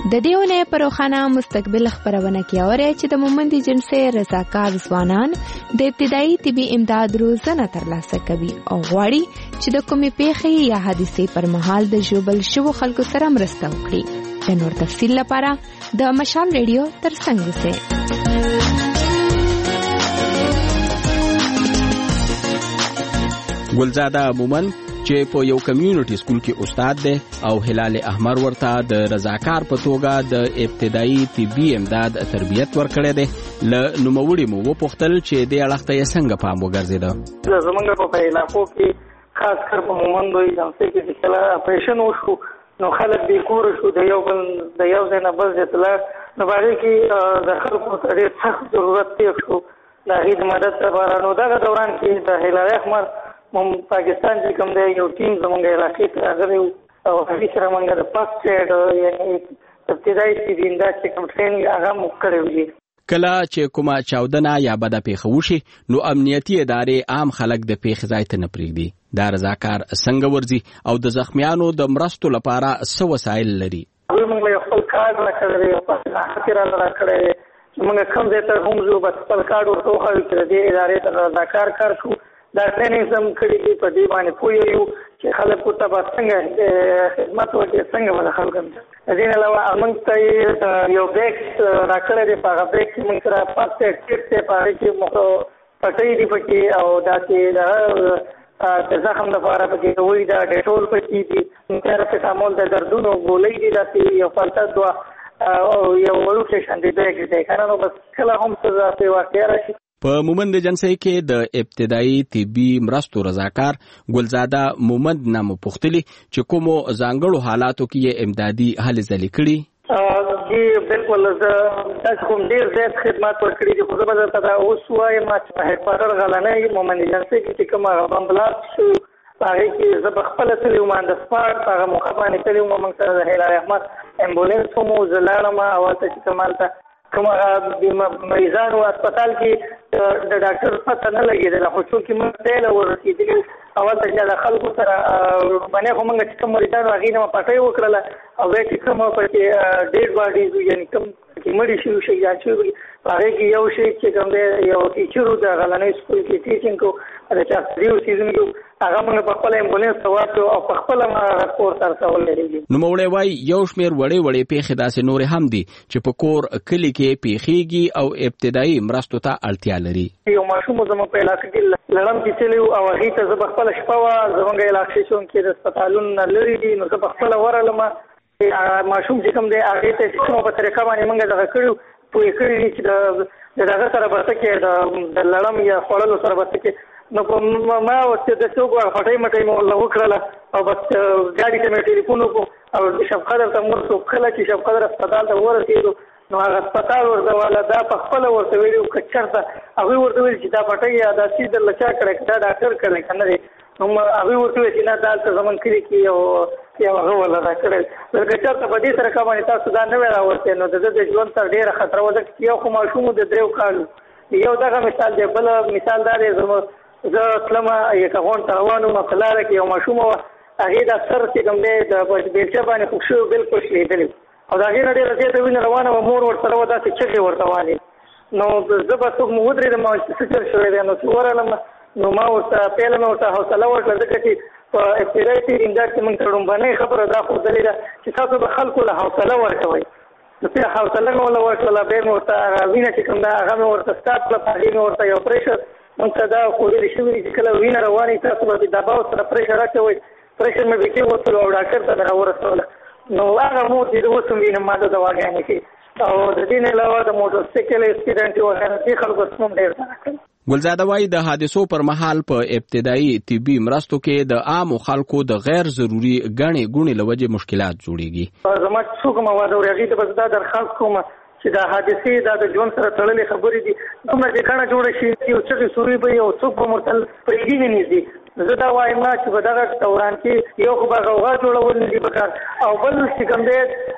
د دې ونې په روښانه مستقبل خبرونه کې اوري چې د مومند جنسي رضاکار ځوانان د ابتدایي طبي امداد روزنه ترلاسه کوي او غواړي چې د کومې پیښې یا حادثې پر مهال د ژوبل شوو خلکو سره مرسته وکړي. د نور تفصیل لپاره د مشال ریډیو ترڅنګ اوسئ. ګلزاده مومن چې په یو کمیونټي سکول کې استاد دی او هلال احمر ورته د رضاکار په توګه د ابتدایي طبي امداد تربیت ورکړی دی. له نوموړي مو وپوښتل چې دې اړخ ته یې څنګه پام وګرځېده. زمونږ په علاقو کې خاص کر په مومندو جنسي کې چې کله اپریشن وشو نو خلک بې کوره شو، د یو بل د یو ځای نه بل ځای ته لاړ، نو په هغې کې د خلکو ته ډېر سخت ضرورت تېر شو د هغې د مدد لپاره. نو دغه دوران کې د هلال احمر پاکستان چې کوم دی یو ټیم زمونږ علاقې ته راغلی و او هغې سره مونږ د فرسټ ایډ یعنې ابتدایي طبي امداد چې کوم ټریننګ هغه مو کړی و. کله چې کومه چاودنه یا بده پیښه وشي نو امنیتي ادارې عام خلک د پیښې ځای ته نه پرېږدي. دا رضاکار څنګه ورځي او د زخمیانو د مرستو لپاره څه وسایل لري؟ هغوی مونږ له خپل کارډ راکړی دی، خپل خاطر راکړی دی چې مونږ کوم ځای ته هم ځو بس خپل کارډ ورته وښایو چې د دې ادارې ته رضاکار کار کوو. دا ټریننګ هم کړي دي، په دې باندې پوهېږو چې خلک ورته به څنګه خدمت وکړي، څنګه به د خلکو د دې نه علاوه موږ ته یو بیګ راکړی دی، په هغه بیګ کې موږ سره فرسټ ایډ کټ دی، په هغې کې موږ پټۍ دي پکې او داسې د زخم لپاره پکې دوی دا ډیټول پکې دي، پیراسیټامول د دردونو ګولۍ دي، داسې یو فلټر دوه او یو وړوکی شانتې بیګ دی که نه نو بس کله هم څه داسې واقعه راشي. په مومند جنسي کې د ابتدایي طبي مرستو رضاکار ګلزاده مومند نه مو پوښتلي چې کومو ځانګړو حالاتو کې یې امدادي هلې ځلې کړي. جی بالکل زه تاسو کوم ډېر زیات خدمات ورکړي دي، خو زه به درته دا اوس وایم چې هیډکواټر غلنۍ مومند جنسي کې چې کوم هغه بم بلاست شو په هغې کې زه به خپله تللی وم د سپاټ په هغه موقع باندې تللی وم. موږ سره د هلال احمد امبولینس هم و، زه لاړم هلته چې کوم هلته کوم هغه مریضانو هسپتال کې د ډاکټر پته نه لګېدله، خو څوک موږ ته یې ورسېدلي هلته چې د خلکو سره باندې خو موږ چې کوم مریضانو هغې نه مو پټۍ وکړله او بیا چې کوم پکې ډېډ باډیز یعنې کوم پکې مړي شوي شهیدان شوي په هغې کې یو شی چې کوم دی یو ټیچر و د غلنۍ سکول کې ټیچینګ کو د چاپډي اوسېدونکي وو، هغه موږ په خپله امبولینس ته واچو او په خپله ما هغه کور ته رسولی دی. نوموړی وایي یو شمېر وړې وړې پیښې داسې نورې هم دي چې په کور کلي کې پیښېږي او ابتدایي مرستو ته اړتیا لري. یو ماشوم زموږ په علاقه کې لړم کې تللی و او هغې ته زه په خپله شپه وه زموږ علاقې کې د هسپتالونو نه لرې دي، نو زه په خپله ورغلم ماشوم چې کوم دی هغې ته چې کومه په طریقه باندې موږ دغه کړي پوهې کړي دي چې د دغه سره به څه کې د لړم یا خوړلو سره به څه کې نو ما ورته د څوک پټۍ مټۍ مې ورله وکړله او بس ګاډي ته مې ټلیفون وکړو او شب قدر ته مور څوک کله چې شب قدر هسپتال ته ورسېدو نو هغه هسپتال ورته والا دا په خپله ورته ویلي وو که چېرته هغوی ورته ویل چې دا پټۍ یا دا سیز درله چا کړی دا ډاکټر کړی که نه دی نو هغوی ورته ویل چې نه دا هلته زموږ کلي کې یو یو هغه ورله را کړی که چېرته په دې طریقه باندې تاسو دا نه وی راوستی نو د ده د ژوند سره ډېره خطره وه ځکه چې یو خو ماشوم و د درېو کالو یو دغه مثال دی، بل مثال دا دی زموږ زه تلمه یکغون ته روان وم په لاره کې یو ماشومه وه هغې دا سر چې کوم دی د بیلچه باندې خوږ شوی بلکل شلېدلې او د هغې نه ډېره زیاته وینه روانه وه، مور ورسره وه داسې چغې ورته وهلې نو زه به څوک مو ودرېدم چې څه چل شوی دی نو چې ورغلم نو ما ورته پیله مې ورته حوصله ورکړه ځکه چې په ابتدایي طبي امداد کې موږ ته لومبنۍ خبره دا ښودلې ده چې تاسو به خلکو له حوصله ورکوئ. نو بیا حوصله مې ورله ورکړله بیا مې ورته هغه وینه چې کوم ده هغه مې ورته سټاپ کړه، په هغې مې ورته یو پریشر موږ ته دا ښودلې شوي دي چې کله وینه روانې تاسو به دباو سره پریشر اچوئ، پریشر مې بیخي وڅلو او ډاکټر ته دغه ورسوله نو هغه مور چې زه اوس هم وینم ما ته دواګانې کوي او د دې نه علاوه د موټر سایکل اکسیډنټ وغیره دې خلکو هم ډېر زیات کړي. ګلزاده وایي د حادثو پر مهال په ابتدایي طبي مرستو کې د عامو خلکو د غیر ضروري ګڼې ګوڼې له وجې مشکلات جوړېږي. زما چې څوک مواد اوري هغې ته بس دا درخواست کوم چې دا حادثې دا د ژوند سره تړلې خبرې دي، دومره چې ګڼه جوړه شي یو چغې سوري به یو څوک به مرتل پرېږدي نه نږدې. زه دا وایم نه چې په دغه دوران کې یو خو به غوغا جوړول نه دي پکار او بل چې کوم دی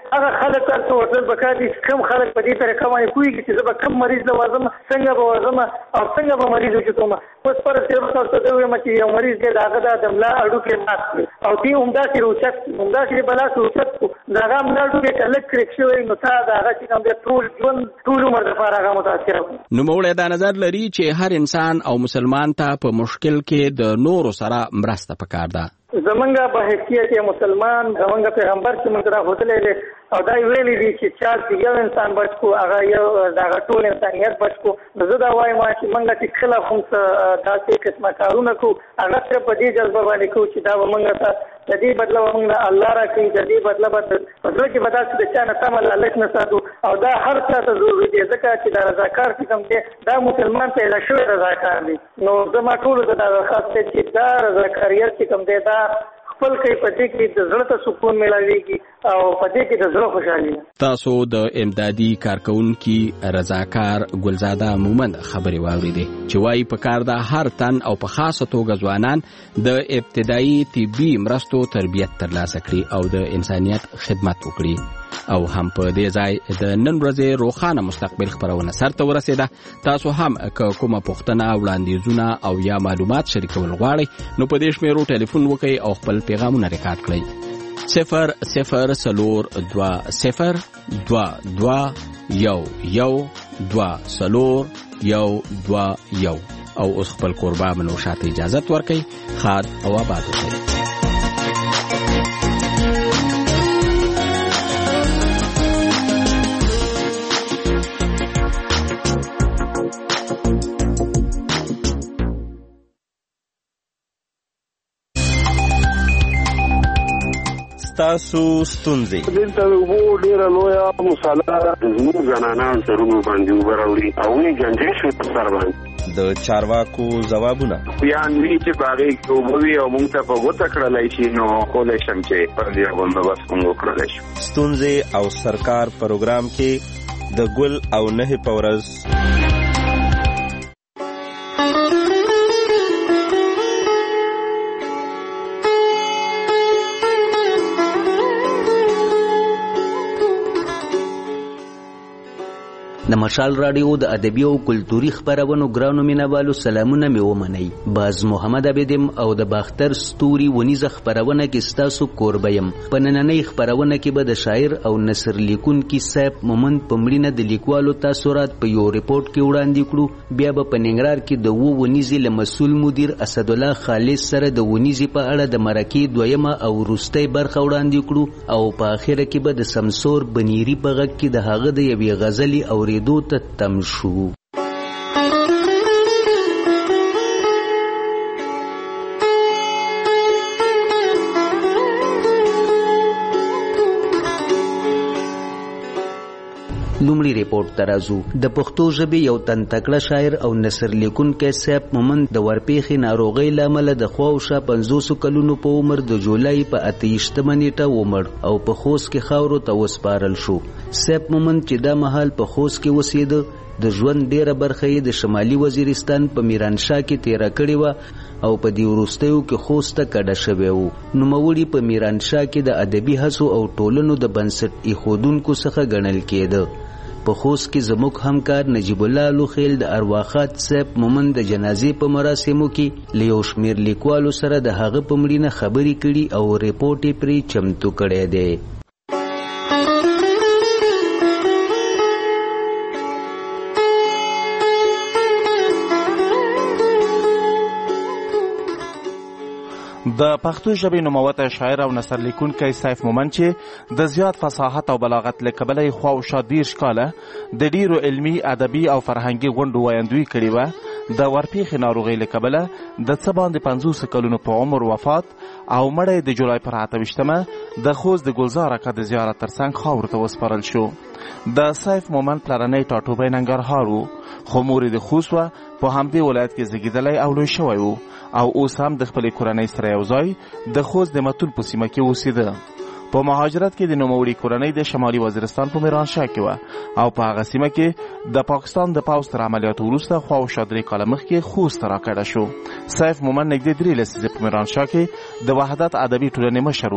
هغه خلک تاسو ورته بکادي کم خلک په دې طریقه باندې کوي چې زه به کم مریض لوازم څنګه به وازم او څنګه به مریض وچتوم اوس پر څه تاسو ته وایم چې یو مریض دې داغه د ملا اډو کې مات او دې عمده چې روچت عمده چې بلا روچت دا غام نه اډو کې کلک کریک شوی نو تا داغه چې کوم د ټول ژوند ټول عمر لپاره هغه متاثر نو موږ دا نظر لري چې هر انسان او مسلمان ته په مشکل کې د نورو سره مرسته پکار ده. زمونږ په حیثیت مسلمان زمونږ پیغمبر چې موږ را هوتلې او دا ویلي دي چې چا یو انسان بچ کو هغه یو دا ټول انسانیت بچ کو زه دا وایم چې موږ چې خلاف هم تاسو قسمه کارونه کو هغه تر په دې جذبه باندې کو چې دا موږ ته د دې بدله موږ الله را کوي د دې بدله بدله چې بدل چې چا نه تمل الله نه ساتو او دا هر څه ته ضروري دي ځکه چې دا رضاکار چې کوم دی دا مسلمان ته له شوی رضاکار دی نو زما ټول دا خاص ته چې دا رضاکاریت چې کوم دی دا خپل کوي پدې کې د زړه ته سکون ملایويږي او پدې کې د زړه خوشحالي. تاسو د امدادي کارکونکو رضاکار ګلزاده مومند خبري واوریدي چې وايي په کار د هر تن او په خاصه توګه ځوانان د ابتدایي طبي مرستو تربیت ترلاسه کړي او د انسانيت خدمت وکړي او هم په دې ځای د نن ورځې روخانه مستقبل خبرونه سرته ورسېده. تاسو هم کومه پوښتنه وړاندیزونه او یا معلومات شریکول غواړئ نو په دې شمیرو ټلیفون وکړئ او خپل پیغامونه ریکارډ کړئ. صفر صفر سلور دوا صفر دوا دوا یو یو دوا سلور یو دوا یو او اوس خپل قربا منو شاته اجازت ورکړئ. خاد او آباد اوسئ. تاسو ستونزې دلته وو ډیره لویه مصالحه زموږ زنانان سرونو باندې وبراوړي او نه جنجې شو په سر باندې د چارواکو ځوابونه بیان وی چې باغې کوبوي او موږ ته په وته کړلای شي نو کولای شم چې پر دې باندې بس موږ کړلای شو. ستونزې او سرکار پروګرام کې د ګل او نه پورز د مشال رادیو د ادبي او کلتوري خبرونو ګرانو مینوالو سلامونه مې ومنئ. باز محمد عبدم او د باختر ستوري ونیزه خبرونه کې ستاسو کوربیم. په نننۍ خبرونه کې به د شاعر او نثر لیکونکي صاحب مومند په مړینه د لیکوالو تاثرات په یو ریپورت کې وړاندې کړو. بیا به په ننګرهار کې د وو ونیزي له مسؤل مدیر اسد الله خالص سره د ونیزي په اړه د مرکې دویمه او وروستۍ برخه وړاندې کړو او په اخره کې به د سمسور بنيري په غږ کې د هغه د یوې غزلې او دو ته تم شو. لومړی ریپورت ترازو د پښتو ژبې یو تن تکړه شاعر او نثر لیکونکی صاحب مومند د ورپېخې ناروغۍ له امله د خواوشا پنځوس کلونو په عمر د جولای په اتهشتمه نیټه ومړ او په خوست کې خاورو ته وسپارل شو. صاحب مومند چې دا مهال په خوست کې اوسېده د ژوند ډیره برخه یې د شمالي وزیرستان په میرانشاه کې تیره کړې وه او په دې وروستیو کې خوست ته کډه شوی و. نوموړي په میرانشاه کې د ادبي هڅو او ټولنو د بنسټ ایښودونکو څخه ګڼل کېده. په خوست کې زموږ همکار نجیب الله لوخیل د ارواخات صاحب مومند د جنازې په مراسمو کې له یو شمېر لیکوالو سره د هغه په مړینه خبرې کړي او ریپورټ یې پرې چمتو کړی دی. د پښتو ژبې نوموته شاعر او نثر لیکونکی سیف مومند چې د زیات فصاحت او بلاغت له کبله یې خواوشا دېرش کاله د ډېرو علمي ادبي او فرهنګي غونډو ویاندویي کړې وه. د ورپېښې ناروغۍ له کبله د څه باندې پنځوس کلونو په عمر وفات او مړی د جولای پر اته ویشتمه د خوست د ګلزار اکا د زیارت ترڅنګ خاورو ته وسپارل شو. د سیف مومند پلرنی ټاټوبی ننګرهار و خو مور یې د خوست وه په همدې ولایت کې زیږېدلی او لوی شوی و او اوس هم د خپلې کورنۍ سره یو ځای د خوست د متون په سیمه کې اوسېده. په مهاجرت کې د نوموړي کورنۍ د شمالي وزیرستان په میرانشاه کې وه او په هغه سیمه کې د پاکستان د پوځ تر عملیاتو وروسته خواوشا درې کاله مخکې خوست ته راکډه شو. سیف مومند نږدې درې لسیزې په میرانشاه کې د وحدت ادبي ټولنې مشر و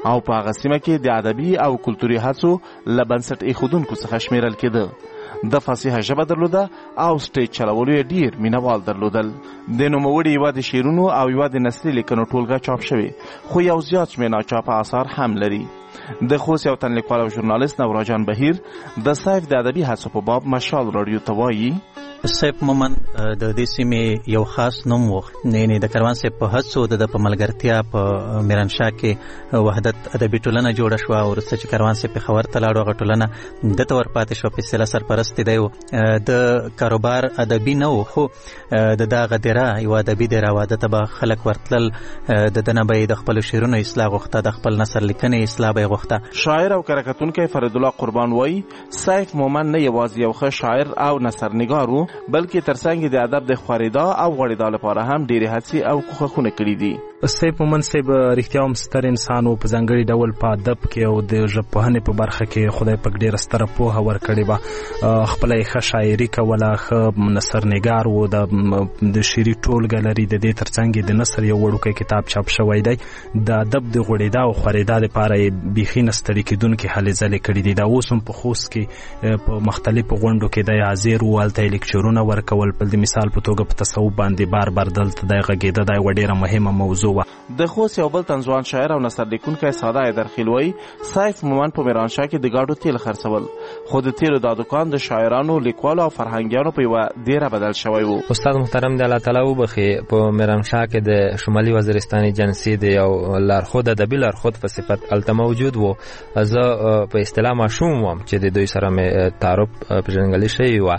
او په هغه سیمه کې د ادبي او کلتوري هڅو له بنسټ ایښودونکو څخه شمیرل کېده. د فصیحه ژبه درلوده او سټیج چلولو یې ډیر مینوال درلودل. د نوموړي یوه د شعرونو او یوه د نثري لیکنو ټولګه چاپ شوې، خو یو زیات شمېر ناچاپه اثار هم لري. د خوست یو تن لیکوال او ژورنالیست نوراجان بهیر د سیف د ادبي هڅو په باب مشال راډیو ته وایي: سیف مومن د دې سیمې یو خاص نوم و. نه د کاروان سیف په هڅو د په ملګرتیا په میرانشاه کې وحدت ادبي ټولنه جوړه شوه او وروسته چې کاروان سیف پېښور ته لاړو هغه ټولنه دته ورپاتې شوه. په اصطلاح سرپرست دی و. د کاروبار ادبي نه و، خو د دغه دره یو ادبي دره وه، دته به خلک ورتلل، د ده نه به یې د خپلو شعرونو اصلاح غوښته، د خپل نثر لیکنې اصلاح به یې غوښته. شاعر او کرکټونکی فرید الله قربان وایي سیف مومن نه یوازې یو ښه شاعر او نثرنګار و، بلکې ترڅنګ د ادب د خورېدا او غوړېدا لپاره هم ډېرې هڅې او کوښښونه کړي دي. سیف مومن صاحب رښتیا هم ستر انسان و، په ځانګړي ډول په ادب کې او د ژبپوهنې په برخه کې خدای پاک ډېره ستره پوهه ورکړې وه. خپله یې ښه شاعري کوله، ښه نثرنګار و، د شعري ټولګه لري. د دې ترڅنګ یې د نثر یو وړوکی کتاب چاپ شوی دی. د ادب د غوړېدا او خورېدا دپاره یې بیخي نه ستړي کېدونکې هلې ځلې کړي دي. دا اوس هم په خوست کې په مختلفو غونډو کې دی حاضر و، هلته یې لیکچرونه ورکول. په د مثال په توګه په تصوف باندې بار بار دلته دی غږېده. دا یوه ډېره مهمه موضوع وه. د خوست یو بل تنځوان شاعر او نثر لیکونکی ساده ایدرخیل وایي سیف مومن په میرانشاه کې د ګاډو تیل خرڅول، خو د تیلو دا دکان د شاعرانو، لیکوالو او فرهنګیانو په یوه دیره بدل شوی و. استاد محترم دی الله تعالی وبخښي، په میرانشاه کې د شمالي وزیرستان ایجنسي د یو لارښود ادبي لارښود په صفت هلته موجود و. زه په اصطلاح ماشوم وم چې د دوی سره مې تعارف پېژندګلوي شوې وه.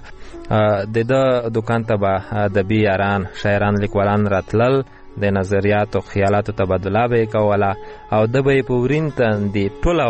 د ده دکان ته به ادبي یاران، شاعران، لیکوالان راتلل، د نظریاتو خیالاتو تبادله به یې کوله او ده به یې په ورین تندي ټوله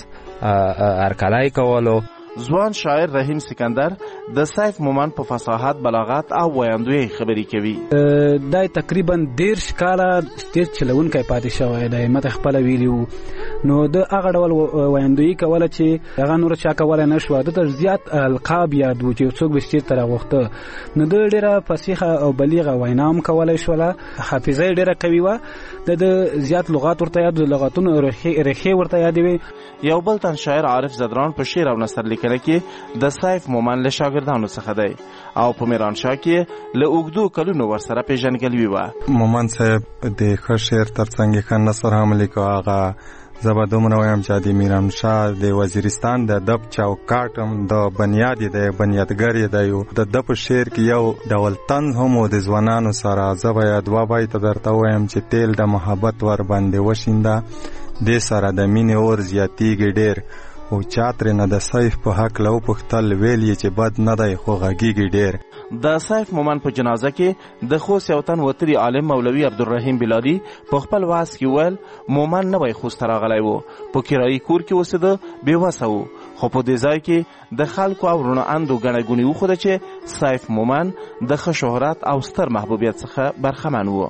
ورځ هرکلی کولو. ځوان شاعر رحیم سکندر د سیف مومن په فصاحت، بلاغت او ویاندوی خبرې کوي. دا تقریبا دیرش کاله سټیج چلونکی پاتې شوی دی. ماته خپله ویلي وو، نو د هغه ډول ویاندویي کوله چې هغه نور چا کولی نه شوه. ده ته زیات القاب یاد و چې یو څوک به سټیج ته راغوښته. نو ده ډېره فصیحه او بلیغه وینا هم کولی شوله. حافظه یې ډېره قوي وه. د ده زیات لغات ورته یاد، د لغاتونو ریښې ورته یادې وې. یو بل تن شاعر عارف زدران په شعر او نثر لیکنه کې د سیف مومن له شاګردانو څخه دی او په میرانشاه کې له اوږدو کلونو ورسره پېژندګلوي وه. مومن صاحب د ښه شعر ترڅنګ ښه نثر هم لیکه. هغه زه به دومره وایم چې د میرانشاه د وزیرستان د ادب چوکاټ هم د بنیاد یې دی، بنیادګر یې دی. د ده په شعر کې یو ډول طنز هم و د ځوانانو سره. زه به یې دوه بیته درته ووایم چې تیل د محبت ور باندې وشینده، دې سره د مینې اور زیاتیږي ډېر، او چا ترېنه د سیف په هکله وپوښتل، ویل یې چې بد نه دی خو غږیږي ډېر. د سیف مومن په جنازه کې د خوست یو تن وتري عالم مولوي عبدالرحیم بلالي په خپل وعظ کې ویل مومن نوی خوست ته راغلی و، په کرایي کور کې اوسېده، بېوسه و، خو په دې ځای کې د خلکو او رڼا اندو ګڼه ګونې وښوده چې سیف مومن د ښه شهرت او ستر محبوبیت څخه برخمن و.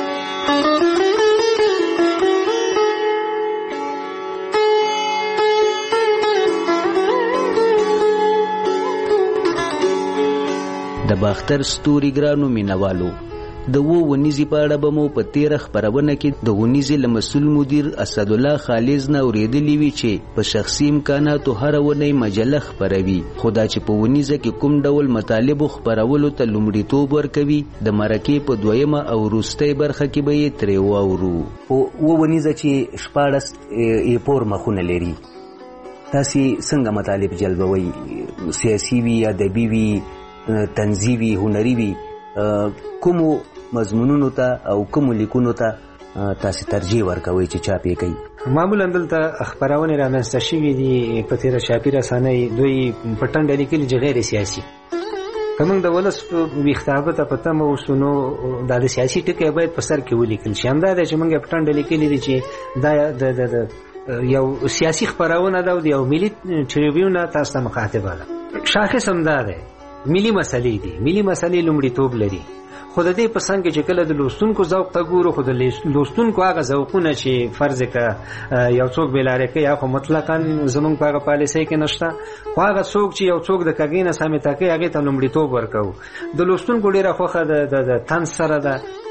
د باختر ستوري ګرانو مینوالو، د و ونیزي په اړه به مو په تیره خپرونه کې د ونیزي له مسؤل مدیر اسدالله خالص نه اورېدلي وي چې په شخصي امکاناتو هره ونۍ مجله خپروي، خو دا چې په ونیزه کې کوم ډول مطالبو خپرولو ته لومړیتوب ورکوي، د مرکې په دویمه او وروستۍ برخه کې به یې ترې واورو. و ونیزه چې شپاړس ایپور مخونه لري، تاسې څنګه مطالب جلبوئ؟ سیاسي وي، ادبي وي، تنظیمي، هنري وي، کومو مضمونونو ته او کومو لیکونو ته تاسې ترجیح ورکوئ چې چاپ یې کوي؟ معمولا دلته خپرونې رامنځته شوي دي په تېره چاپي رسنۍ، دوی په ټنډه لیکلي چې غیر سیاسي. که موږ د ولس ویښتابه ته په تمه اوسو نو دا د سیاسي ټکي باید په سر کې ولیکل شي. همدا دی چې موږ یې په ټنډه لیکلي دي چې دا د یو سیاسي خپرونه ده او د یو ملي ټریبیون تاسو ته مخاطبه ده. شاخص همدا دی، ملي مسلې دي، ملي مسلې لومړیتوب لري. خو د دې په څنګ کې چې کله د لوستونکو ذوق ته ګورو، خو د لوستونکو هغه ذوقونه چې فرض که یو څوک بېلارې کوي، خو مطلقا زموږ په هغه پالیسۍ کې نشته. خو هغه څوک چې یو څوک د کږې نه سمېته کوي، هغې ته لومړیتوب ورکوو. د لوستونکو ډېره خوښه د طنز سره ده،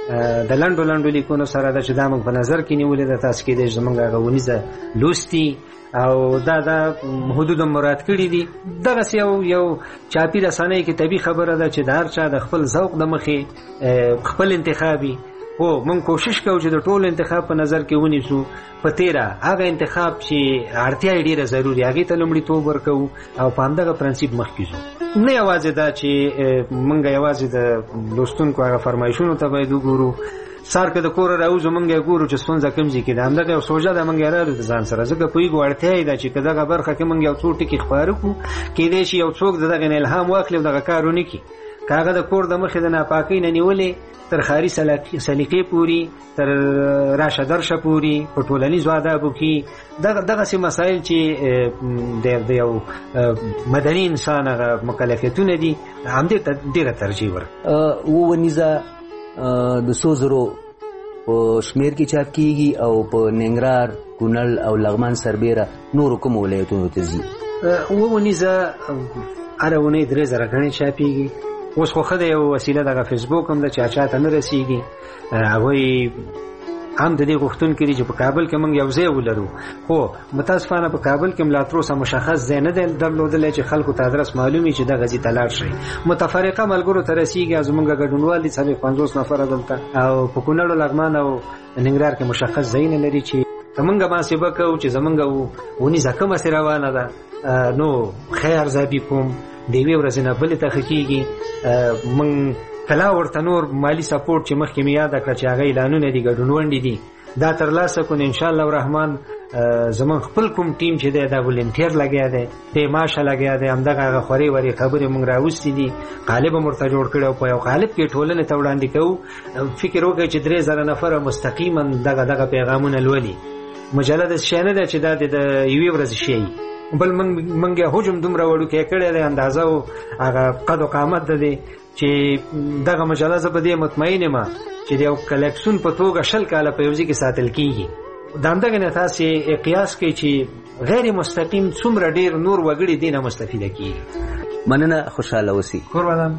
د لنډو لنډو لیکونو سره د چې دا موږ په نظر کې نیولې ده تاسو کې د زمونږ هغه ونیزه لوستي او دا دا حدود مراد کړي دي. دغه یو یو چاپی رسنۍ کې طبي خبره ده چې د هر چا د خپل ذوق د مخې خپل انتخابي او موږ کوشش کوو چې د ټول انتخاب په نظر کې ونیسو. په تیرا هغه انتخاب چې اړتیا یې ډیره ضروري هغه ته لومړیتوب ورکوو او په همدغه پرنسپ مخکې ځو. نه یوازې دا چې موږ یوازې د لوستونکو هغه فرمایشونو ته باید وګورو، سار که د کور راوځو موږ یې ګورو چې ستونزه کوم ځای کې ده، همدغه یو سوژه ده موږ یې راوړو د ځان سره. ځکه پوهېږو اړتیا یې ده چې که دغه برخه کې موږ یو څو ټکي خپاره کړو، کیدای شي یو څوک د دغه نه الهام واخلي او دغه کار ونه کړي. که هغه د کور د مخې د ناپاکۍ نه نیولې تر ښاري سلیقې پورې، تر راشه درشه پورې، په ټولنیزو آدابو کې دغسې مسایل چې د یو مدني انسان هغه مکلفیتونه دي همدې ته ډېره ترجیح ورکړه. وونیزه د څو زرو په شمیر کې چاپ کیږي او په ننګرهار، کونړ او لغمان سربیره نورو کوم ولایتونو ته ځي. وونیزه هره اونۍ درې زره ګڼې چاپېږي. اوس خو ښه ده یو وسیله دغه فیسبوک هم ده چې چا ته نه رسېږي. هغوی هم د دې غوښتونکي دي چې په کابل کې موږ یو ځای ولرو، خو متاسفانه په کابل کې لا تر اوسه مشخص ځای نه دی درلودلی چې خلکو ته ادرس معلوم وي چې دغه ځای ته لاړ شئ. متفرقه ملګرو ته رسېږي. زموږ ګډونوال دي څلوېښت پنځوس نفره دلته، او په کونړ، لغمان او ننګرهار کې مشخص ځایونه لري چې که موږ محاسبه کوو چې زموږ ونیزه کومه سې روانه ده، نو خیر ارزیابي کوم د یوې ورځې نه بلې ته ښه کېږي. موږ کلا ورته نور مالي سپورټ چې مخکې مې یاده کړه چې هغه اعلانونه دي، ګډونونډې دي، دا ترلاسه کړو. انشاءالله الرحمن زموږ خپل کوم ټیم چې دی دا ولنټیر لګیا دی، بې معاشه لګیا دی. همدغه هغه خورې ورې خبرې موږ راوستې دي، قالب هم ورته جوړ کړی او په یو قالب کې ټولنې ته وړاندې کوو. فکر وکړئ چې درې زره نفره مستقیما دغه دغه پیغامونه لولي. مجله داسې شی نه ده چې دا د یوې ورځې شی، بل موږ یې حجم دومره وړوکی کړی دی، اندازه او هغه قد و قامت ده دی چې دغه مجله زه په دې مطمئن یم چې د یو کلیکسون په توګه شل کاله په یو ځای کې ساتل کېږي. د همدغه نه تاسې قیاس کوئ چې غیر مستقیم څومره ډېر نور وګړي دې نه مستفیده کېږي. مننه، خوشحاله اوسئ. قربان.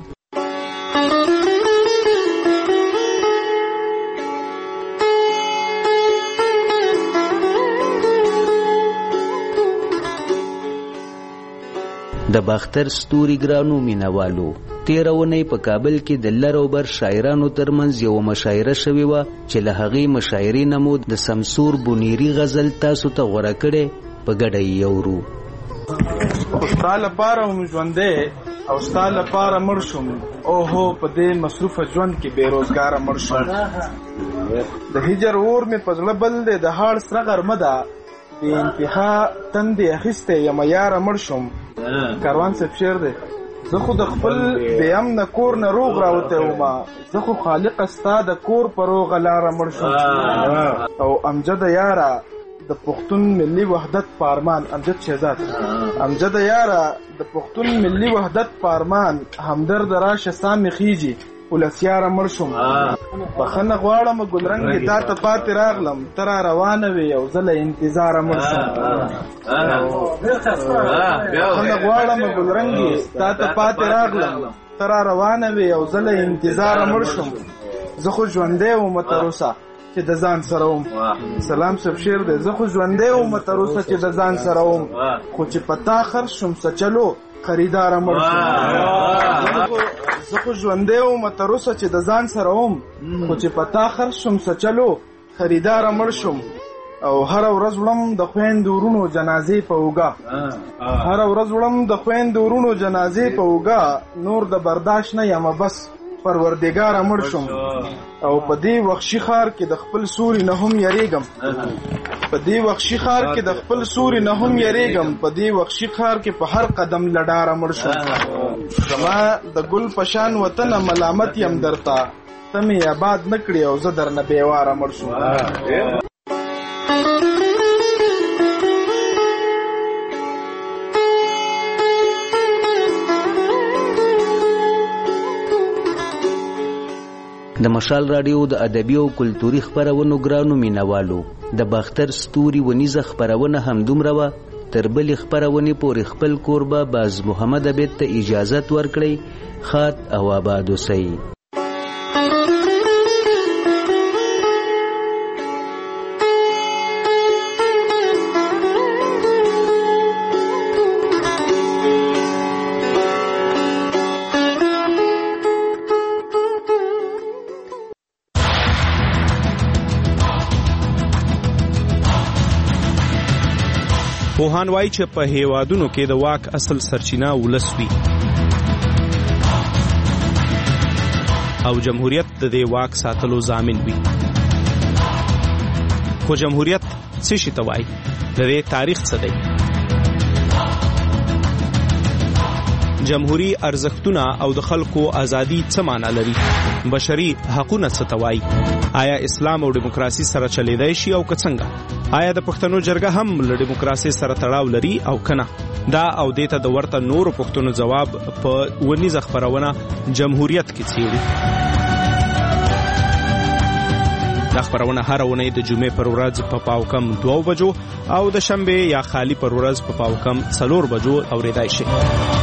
د باختر ستوري ګرانو مینوالو، تیرونی په کابل کې د لروبر شاعرانو ترمنځ یو مشاعره شوې وه چې له هغې مشاعرې نه مو د سمسور بونیری غزل تاسو ته غوره کړی، په ګډه یې اورو. ستا لپاره هم ژوندی او ستا لپاره مړ شوم، اوهو په دې مصروفه ژوند کې بې روزګاره مړ شوم. د هجر اور مې په زړه بل دی، د هاړ سره غرمه ده، بې انتها تندې اخیستی یم یاره مړ شوم. کاروان صاحب شعر دی. زه خو د خپل بې امنه کور نه روغ راوتی ومه، زه خو خالقه ستا د کور په روغه لاره مړ شوم. او امجده یاره د پښتون ملي وحدت په ارمان، امجد شهزاد، امجده یاره د پښتون ملي وحدت په ارمان، همدرد راشه ستا مې خیږي ولسیاره مړ شوم. بخښنه غواړم ګلرنګې تا ته پاتې راغلم، ته را روانه وې یو ځله انتظاره مړ شوم. بخښنه غواړم ګلرنګې تا ته پاتې راغلم، ته را روانه وې یو ځله انتظاره مړ شوم. زه خو ژوندی وم تر اوسه چې د ځان سره وم. سلام صاحب شعر دی. زه خو ژوندی وم تر اوسه چې د ځان سره وم، خو چې په تا خرڅ شوم څه چلو خریداره مړ شوم. زه خو ژوندی وم تر اوسه چې د ځان سره وم، خو چې په تا خرڅ شوم څه چلو خریداره مړ شوم. او هره ورځ وړم د خویندو ورونو جنازې په اوږه، هره ورځ وړم د خویندو ورونو جنازې په اوږه، نور د برداشت نه یمه بس پروردګاره مړ شوم. او په دې وحشي ښار کې د خپل سوري نه هم یریږم، په دې وحشي ښار کې د خپل سوري نه هم یریږم، په دې وحشي ښار کې په هر قدم له ډاره مړ شوم. زما د ګل په شان وطنه ملامت یم درته، ته مې آباد نه کړې او زه درنه بېواره مړ شوم. د مشال راډیو د ادبي او کلتوري خپرونو ګرانو مینوالو، د باختر ستوري ونیزه خپرونه همدومره وه. تر بلې خپرونې پورې خپل کوربه باز محمد عبید ته اجازت ورکړئ. ښاد او آباد اوسئ. کارپوهان وایي چې په هیوادونو کې د واک اصل سرچینه ولس وي او جمهوریت د دې واک ساتلو ضامن وي. خو جمهوریت څه شي ته وایي؟ د دې تاریخ څه دی؟ جمهوری ارزښتونه او د خلکو ازادي څه معنا لري؟ بشري حقوقونه څه ته وایي؟ آیا اسلام او دیموکراسي سره چلیدای شي او که څنګه؟ آیا د پښتنو جرګه هم له دیموکراسي سره تړاو لري او کنه؟ دا او دیته د ورته نورو پښتنو جواب په ونیزه خبرونه جمهوریت کې څیړي. دا خبرونه هر اونۍ د جمعې پر ورځ په پاو کم دوه بجو او د شنبه یا خالی پر ورځ په پاو کم څلور بجو اوریدای شي.